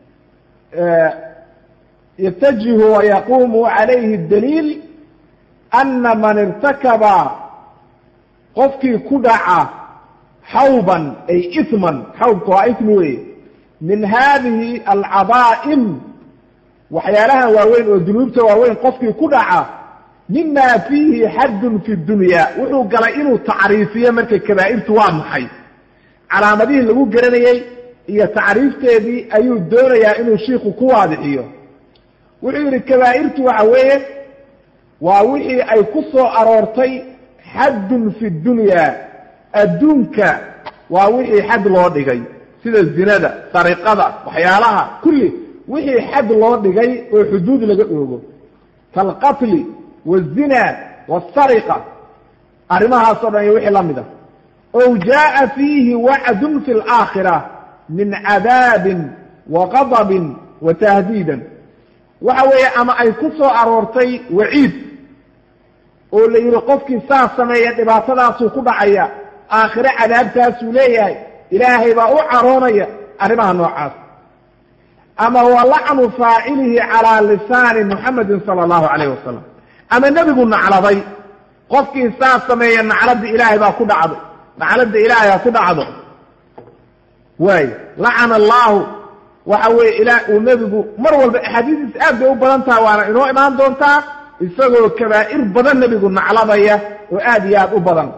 yatajihu wayaqumu calayhi اdaliil ana man irtakaba qofkii ku dhaca xawban ay isman xawbka waa ismi weye min hadihi alcadaa'im waxyaalahan waaweyn oo dunuubta waaweyn qofkii ku dhaca mima fiihi xaddun fi dunya wuxuu galay inuu tacriifiyo marka kabaa'irtu waa maxay calaamadihii lagu garanayey iyo tacriifteedii ayuu doonayaa inuu shiiku ku waadixiyo wuxuu yidhi kabaa'irtu waxa weeye waa wixii ay ku soo aroortay xaddun fi dunya adduunka waa wixii xad loo dhigay sida zinada sariqada waxyaalaha kulli wixii xad loo dhigay oo xuduud laga oogo kaalqatli waalzina waalsariqa arrimahaasoo dhan iyo wixii la mid a ow jaa'a fiihi wacdun fi alaakhira min cadaabin wa qadabin wa tahdiidan waxa weeye ama ay ku soo aroortay waciid oo la yidhi qofkii saas sameeya dhibaatadaasuu ku dhacaya aakhire cadaabtaasuu leeyahay ilaahay baa u caroonaya arrimaha noocaas ama wa lacnu faacilihi calaa lisaani muxamedin sala allahu calayh wasalam ama nebigu nacladay qofkii saas sameeya nacladda ilaahay baa ku dhacday nacladda ilaahay ha ku dhacdo waay lacana allaahu waxa weeye ilaa uu nebigu mar walba axaadiistiis aad bay u badan tahay waana inoo imaan doontaa isagoo kabaa'ir badan nebigu nacladaya oo aad iyo aad u badan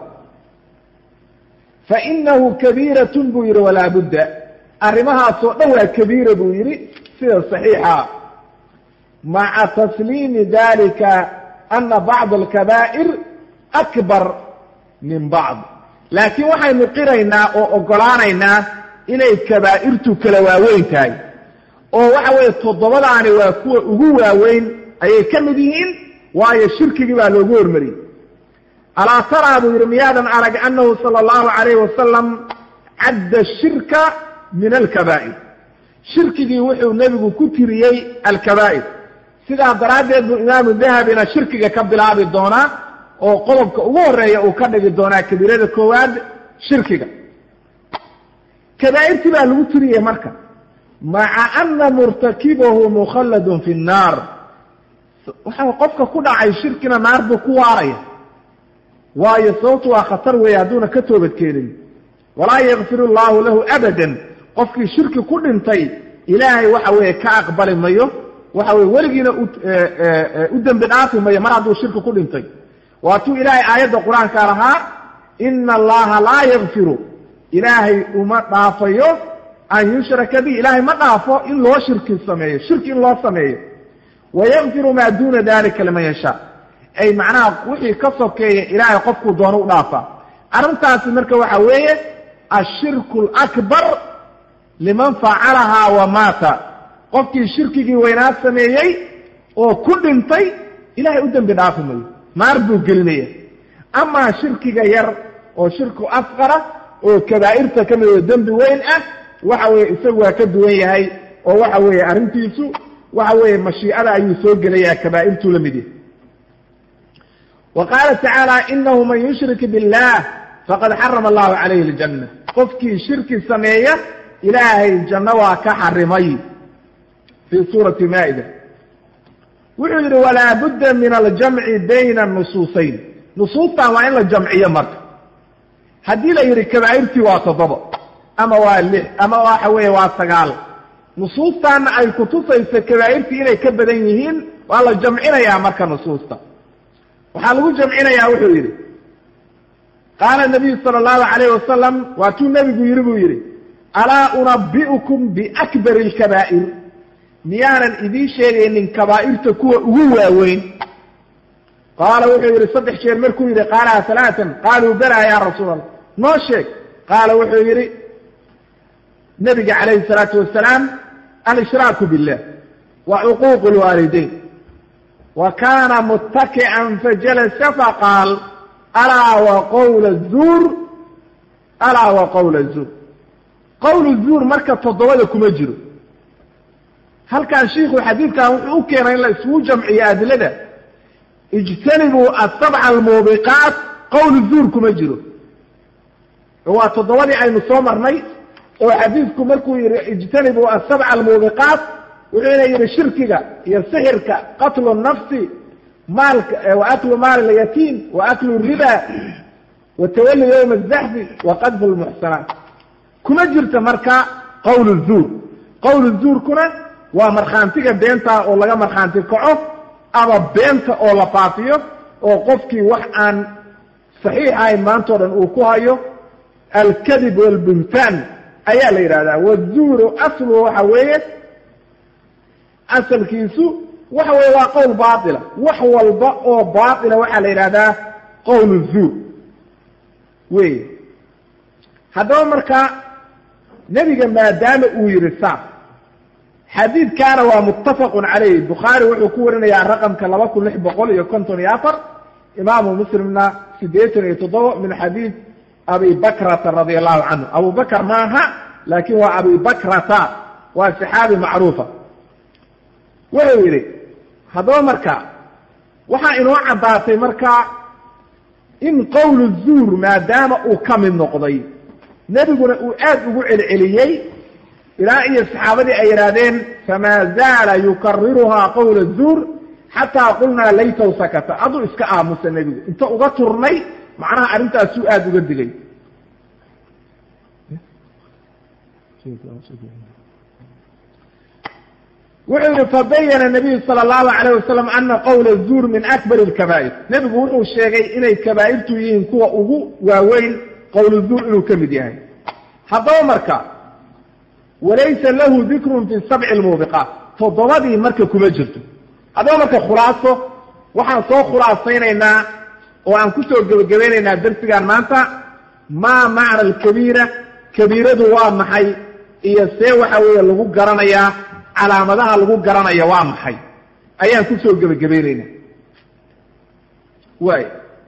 fa inahu kabiiratun buu yidhi walaa budda arrimahaasoo dhan waa kabiira buu yidhi sida saxiixa maca tasliimi dalika ana bacda alkabaa'ir akbar min bacd laakiin waxaynu qiraynaa oo oggolaanaynaa inay kabaa'irtu kala waaweyn tahay oo waxa weeye toddobadaani waa kuwa ugu waaweyn ayay ka mid yihiin waayo shirkigii baa loogu hormariyey alaa taraa buu yidhi miyaadan arag annahu sala allahu calayh wasalam cadda shirka min alkabaa'ir shirkigii wuxuu nebigu ku tiriyey alkabaa'ir sidaa daraaddeed buu imaamu dahabina shirkiga ka bilaabi doonaa oo qodobka ugu horreeya uu ka dhigi doonaa kabiirada koowaad shirkiga kabaa'irtii baa lagu tiriyey marka maca ana murtakibahu mukhalladun fi nnaar waxa qofka ku dhacay shirkina naar buu ku waaraya waayo sababtu waa khatar weeye hadduuna ka toobadkeenin walaa yakfiru allahu lahu abadan qofkii shirki ku dhintay ilaahay waxa weeye ka aqbali mayo waxa weye weligiina u dembi dhaafi mayo mar hadduu shirki ku dhintay waatuu ilaahay aayadda qur-aanka lahaa ina allaha laa yakfiru ilaahay uma dhaafayo an yushraka bi ilaahay ma dhaafo in loo shirki sameeyo shirki in loo sameeyo wayakfiru maa duuna dalika liman yashaa ay macnaha wixii ka sokeeya ilaahay qofkuu doono u dhaafa arrintaasi marka waxa weeye ashirku alakbar liman facalahaa wa maata qofkii shirkigii weynaa sameeyey oo ku dhintay ilaahay u dembi dhaafi mayo naar buu gelinaya amaa shirkiga yar oo shirku asqara oo kabaa'irta ka mid oo dembi weyn ah waxa weeye isagu waa ka duwan yahay oo waxa weeye arrintiisu waxa weeye mashiicada ayuu soo gelayaa kabaa'irtuu la mid yahay wa qaala tacaala inahu man yushrik billah faqad xarama allahu calayhi aljanna qofkii shirki sameeya ilaahay janno waa ka xarimay fii suurati maa'ida wuxuu yidhi walaa budda min aljamci bayna nusuusayn nusuustan waa in la jamciyo marka haddii la yidhi kabaa'irtii waa 7 ama waa 6 ama waxa weeye waa 9 nusuustaanna ay kutusayso kabaa'irtii inay ka badan yihiin waa la jamcinayaa marka nusuusta waxaa lagu jamcinayaa wuxuu yidhi qaala nabiyu sala allahu calayh wasalam waatuu nebigu yidhi buu yidhi alaa unabbi'ukum biakbari alkabaa'ir miyaanan idiin sheegaynin kabaa'irta kuwa ugu waaweyn qaala wuxuu yidhi 3 jeer markuu yidhi qaalaha 3 qaaluu balaa yaa rasuula allah noo sheeg qaala wuxuu yidhi nabiga calayhi salaatu wasalaam alshraaku billah wa cuquuqu lwaalidayn wa kaana muttaki'an fajalasa faqaal alaa wa qawla zuur alaa wa qawla zuur qawlu zuur marka 7 kuma jiro halkan shiikhu xadiidkan wuxuu u keenay in la isugu jamciyo adilada ijtanibuu asabca almuubiqaat qawlu zuur kuma jiro waa 7 aynu soo marnay oo xadiidku markuu yidhi ijtanibuu asabca almuubiqaat wuxuuna yidhi shirkiga iyo sixirka qatlu nafsi maalka wa aklu maal alyatiim wa aklu riba wa tawalli yowma azaxfi wa qadfu lmuxsanaat kuma jirta marka qawlu zuur qawlu zuurkuna waa markhaantiga beenta oo laga markhaanti kaco ama beenta oo la faafiyo oo qofkii wax aan saxiix ahayn maantao dhan uu ku hayo alkadib walbuhtaan ayaa la yidhahdaa wazuuru asluhu waxa weeye asalkiisu waxa weeye waa qowl baatila wax walba oo baatila waxaa la yidhahdaa qowl zuur wey haddaba marka nebiga maadaama uu yidhi saas xadiidkaana waa muttafaqun calayh. bukhaari wuxuu ku warinayaa raqamka 2654, imaamu muslimna 87 min xadiid abi bakrata radi allahu canhu. abu bakr maaha, laakin waa abi bakrata, waa saxaabi macruufa. wuxuu yidhi haddaba marka waxaa inoo caddaatay marka in qowlu zuur maadaama uu ka mid noqday, nebiguna uu aad ugu celceliyey ilaa iyo saxaabadii ay yidhaahdeen famaa zaala yukariruhaa qowla zuur xataa qulnaa laytaw sakata. aduu iska aamusa nebigu inta uga turnay, macnaha arrintaasuu aad uga digay. wuxuu yihi fabayana nabiyu sala allahu alayh wasalam ana qowla zuur min akbar alkabaa'ir. nebigu wuxuu sheegay inay kabaa'irtu yihiin kuwa ugu waaweyn, qowlu zuur inuu ka mid yahay. haddaba marka walaysa lahu dikrun fi 7 almuubiqaat, 7 marka kuma jirto. haddaba marka khulaaso waxaan soo khulaasaynaynaa oo aan kusoo gebagabeynaynaa darsigaan maanta, maa macna alkabiira, kabiiradu waa maxay, iyo see waxa weeye lagu garanayaa, calaamadaha lagu garanaya waa maxay, ayaan kusoo gebagabaynaynaa. waay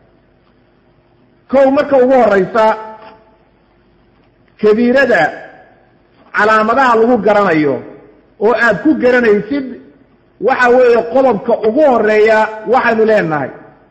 kow marka ugu horeysa kabiirada calaamadaha lagu garanayo oo aad ku garanaysid waxa weeye qodobka ugu horeeya waxaynu leenahay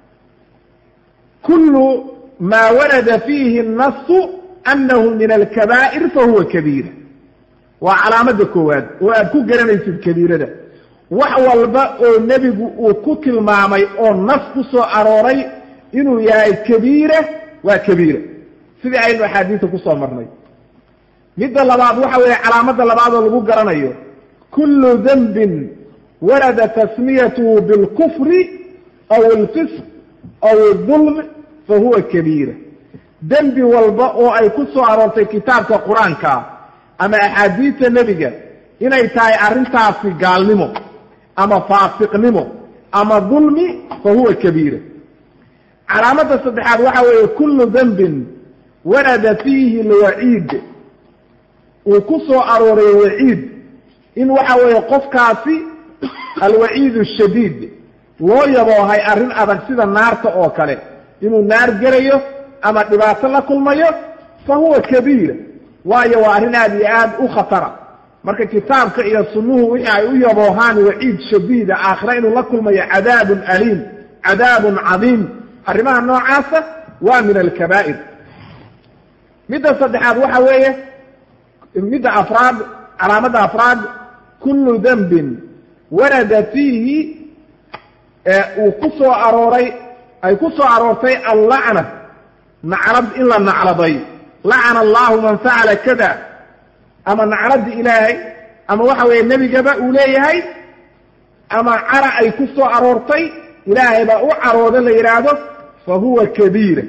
kullu maa warada fiihi الnasu anahu min alkabaa'ir fahuwa kabiira. waa calaamada koowaad oo aad ku garanaysid kabiirada. wax walba oo nebigu uu ku tilmaamay oo nas ku soo arooray inuu yahay kabiira waa kabiira, sidii aynu axaadiisa kusoo marnay. midda labaad waxa weeye calaamada labaad oo lagu garanayo kullu dembin warada tasmiyatuhu bilkufri aw alfisq aw aldulm fahuwa kabiira. dembi walba oo ay ku soo aroortay kitaabka qur-aanka ama axaadiista nebiga inay tahay arrintaasi gaalnimo ama faasiqnimo ama dulmi fahuwa kabiira. calaamada saddexaad waxa weeye kullu dembin warada fiihi alwaciid, uu ku soo arooray waciid, in waxa weeye qofkaasi alwaciid shadiid loo yaboohay arrin adag sida naarta oo kale, inuu naar gelayo ama dhibaato la kulmayo fahuwa kabiira. waayo waa arrin aad iyo aad u khatara. marka kitaabka iyo sunnuhu wixii ay u yaboohaan waciid shadiida, aakhira inuu la kulmayo cadaabun aliim, cadaabun cadiim, arrimaha noocaasa waa min alkabaa'ir. midda saddexaad waxa weeye midda afraad, calaamada afraad kullu dembin warada fiihi uu ku soo arooray, ay ku soo aroortay allacna, naclad in la nacladay, lacana allahu man facala kada, ama nacladii ilaahay, ama waxa weeye nebigaba uu leeyahay, ama cara ay ku soo aroortay ilaahay baa u carooda la yidhaahdo fahuwa kabiira.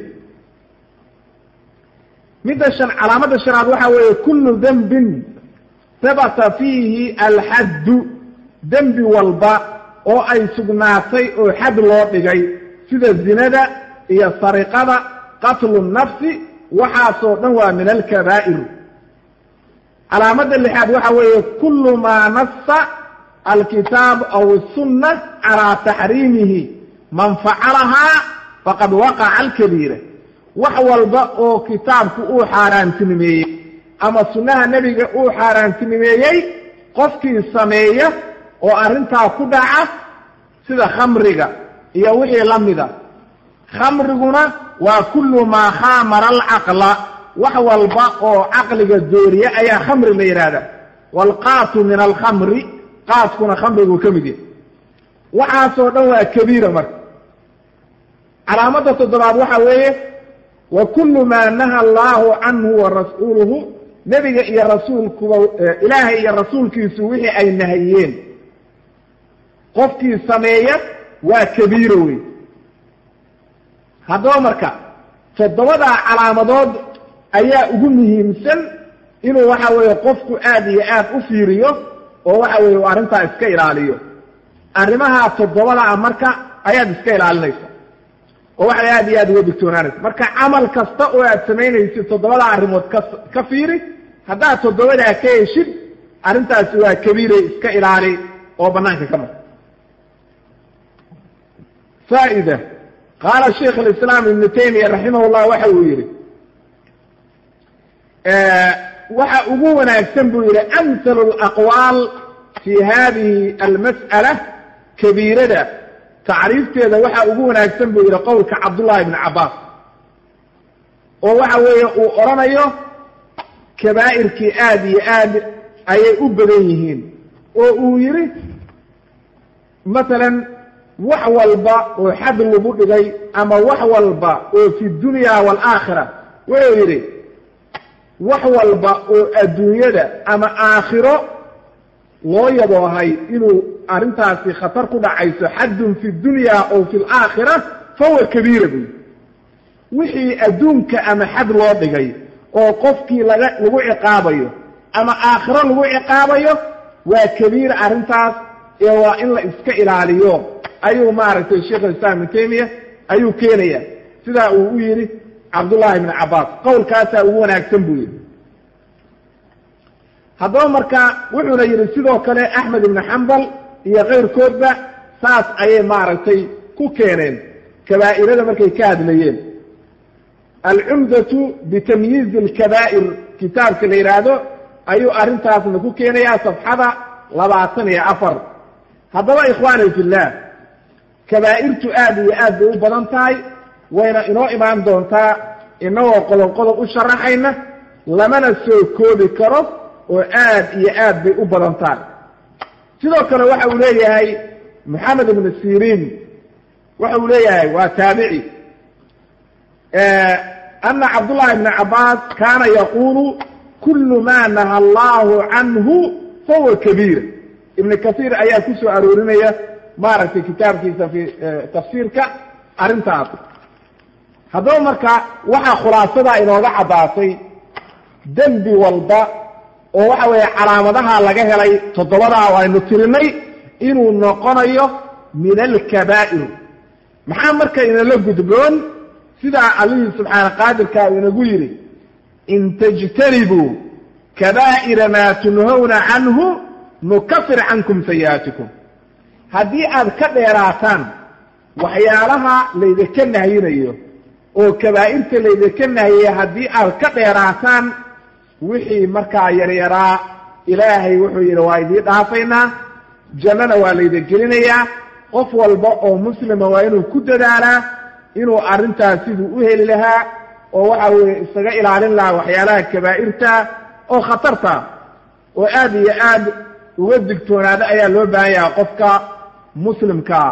midda calaamada shanaad waxa weeye kullu dembin habata fiihi alxaddu, dembi walba oo ay sugnaatay oo xad loo dhigay sida zinada iyo sariqada, qatlu nafsi, waxaasoo dhan waa min alkabaa'ir. calaamada lixaad waxa weeye kullu maa nassa alkitaab aw الsunna calaa taxriimihi man facalahaa faqad waqaca alkabiira. wax walba oo kitaabku uu xaaraantinimeeyey ama sunnaha nebiga uu xaaraantinimeeyey qofkii sameeya oo arrintaa ku dhaca, sida khamriga iyo wixii la mida. khamriguna waa kullu maa khaamara alcaqla, wax walba oo caqliga dooriya ayaa khamri la yidhaahdaa. waalqaatu min alkhamri, qaaskuna khamriguu ka mid yahay. waxaasoo dhan waa kabiira. marka calaamada toddobaad waxa weeye wa kullu maa naha allahu canhu wa rasuuluhu, nebiga iyo rasuulkuba, ilaahay iyo rasuulkiisu wixii ay nahayeen qofkii sameeya waa kabiiro wey. haddaba marka 7 calaamadood ayaa ugu muhiimsan inuu waxa weeye qofku aad iyo aad u fiiriyo oo waxa weeye arrintaa iska ilaaliyo. arrimaha 7 marka ayaad iska ilaalinaysa oo waxay aad iyo aad uga digtoonaanaysa. marka camal kasta oo aad samaynaysid 7 arrimood ka fiiri. haddaad 7 ka heshid arrintaasi waa kabiire iska ilaali oo banaanka ka mar. faa'ida qaala sheikh alislaam ibnu taymiya raximahullah waxa uu yidhi waxa ugu wanaagsan buu yidhi amhalu alaqwaal fi hadihi almas'ala kabiirada tacriifteeda waxa ugu wanaagsan buu yidhi qowlka cabdullahi ibni cabbaas oo waxa weeye uu odhanayo kabaa'irkii aad iyo aad ayay u badan yihiin oo uu yidhi masalan wax walba oo xad lagu dhigay ama wax walba oo fi dunya waalaakhira wuxuu yidhi wax walba oo adduunyada ama aakhiro loo yaboohay inuu arrintaasi khatar ku dhacayso xaddun fi dunya ow fi alaakhira fahuwa kabiira buy wixii adduunka ama xad loo dhigay oo qofkii lagu ciqaabayo ama aakhiro lagu ciqaabayo waa kabiira arrintaas ee waa in la iska ilaaliyo ayuu maaragtay sheikh alislaam ibnu taymiya ayuu keenaya sidaa uu u yidhi cabdullahi ibni cabbaas qowlkaasaa ugu wanaagsan buu yidhi. haddaba marka wuxuuna yidhi sidoo kale axmed ibnu xambal iyo kayrkoodba saas ayay maaragtay ku keeneen kabaa'irada markay ka hadlayeen. alcumdatu bitamyiizi alkabaa'ir kitaabka la yidhaahdo ayuu arrintaasna ku keenayaa safxada 24. haddaba ikhwaani fillah kabaa'irtu aad iyo aad bay u badan tahay wayna inoo imaan doontaa inagoo qodob qodob u sharaxayna lamana soo koobi karo oo aad iyo aad bay u badan tahay. sidoo kale waxa uu leeyahay moxamed ibnu siriin waxa uu leeyahay waa taabici ana cabdullahi ibni cabbaas kaana yaqulu kulu ma naha allahu canhu fahuwa kabiir. ibn kasiir ayaa ku soo aroorinaya maaragtay kitaabkiisa fi tafsiirka arrintaas. haddaba marka waxaa khulaasada inooga caddaatay dembi walba oo waxa weeye calaamadaha laga helay 7 aynu tirinay inuu noqonayo min alkabaa'ir. maxaa marka inala gudboon sidaa allihii subxaana qaadirka uu inagu yidhi in tajtanibuu kabaa'ira maa tunhawna canhu nukafir cankum sayi'aatikum. haddii aad ka dheeraataan waxyaalaha laydinka nahyinayo oo kabaa'irta laydinka nahiyaya haddii aad ka dheeraataan wixii markaa yaryaraa ilaahay wuxuu yidhi waa idiin dhaafaynaa jannana waa laydin gelinayaa. qof walba oo muslima waa inuu ku dadaalaa inuu arrintaas siduu u heli lahaa oo waxa weeye isaga ilaalin lahaa waxyaalaha kabaa'irta oo khatarta oo aad iyo aad uga digtoonaada ayaa loo baahan yahay qofka muslimkaa.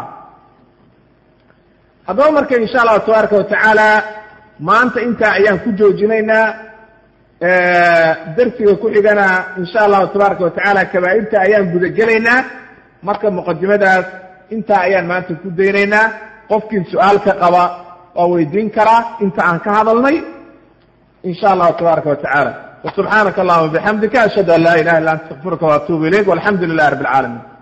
haddaba marka insha allahu tabaaraka watacaala maanta intaa ayaan ku joojinaynaa. darsiga ku xigana insha allahu tabaaraka watacaala kabaa'irta ayaan gudagelaynaa. marka muqadimadaas intaa ayaan maanta ku daynaynaa. qofkii su-aal ka qaba waa weydiin karaa inta aan ka hadalnay insha allahu tabaaraka watacaala. وسبحانك اللهم وبحمدك أشهد أن لا إله إلا أنت أستغفرك وأتوب إليك والحمد لله رب العالمين.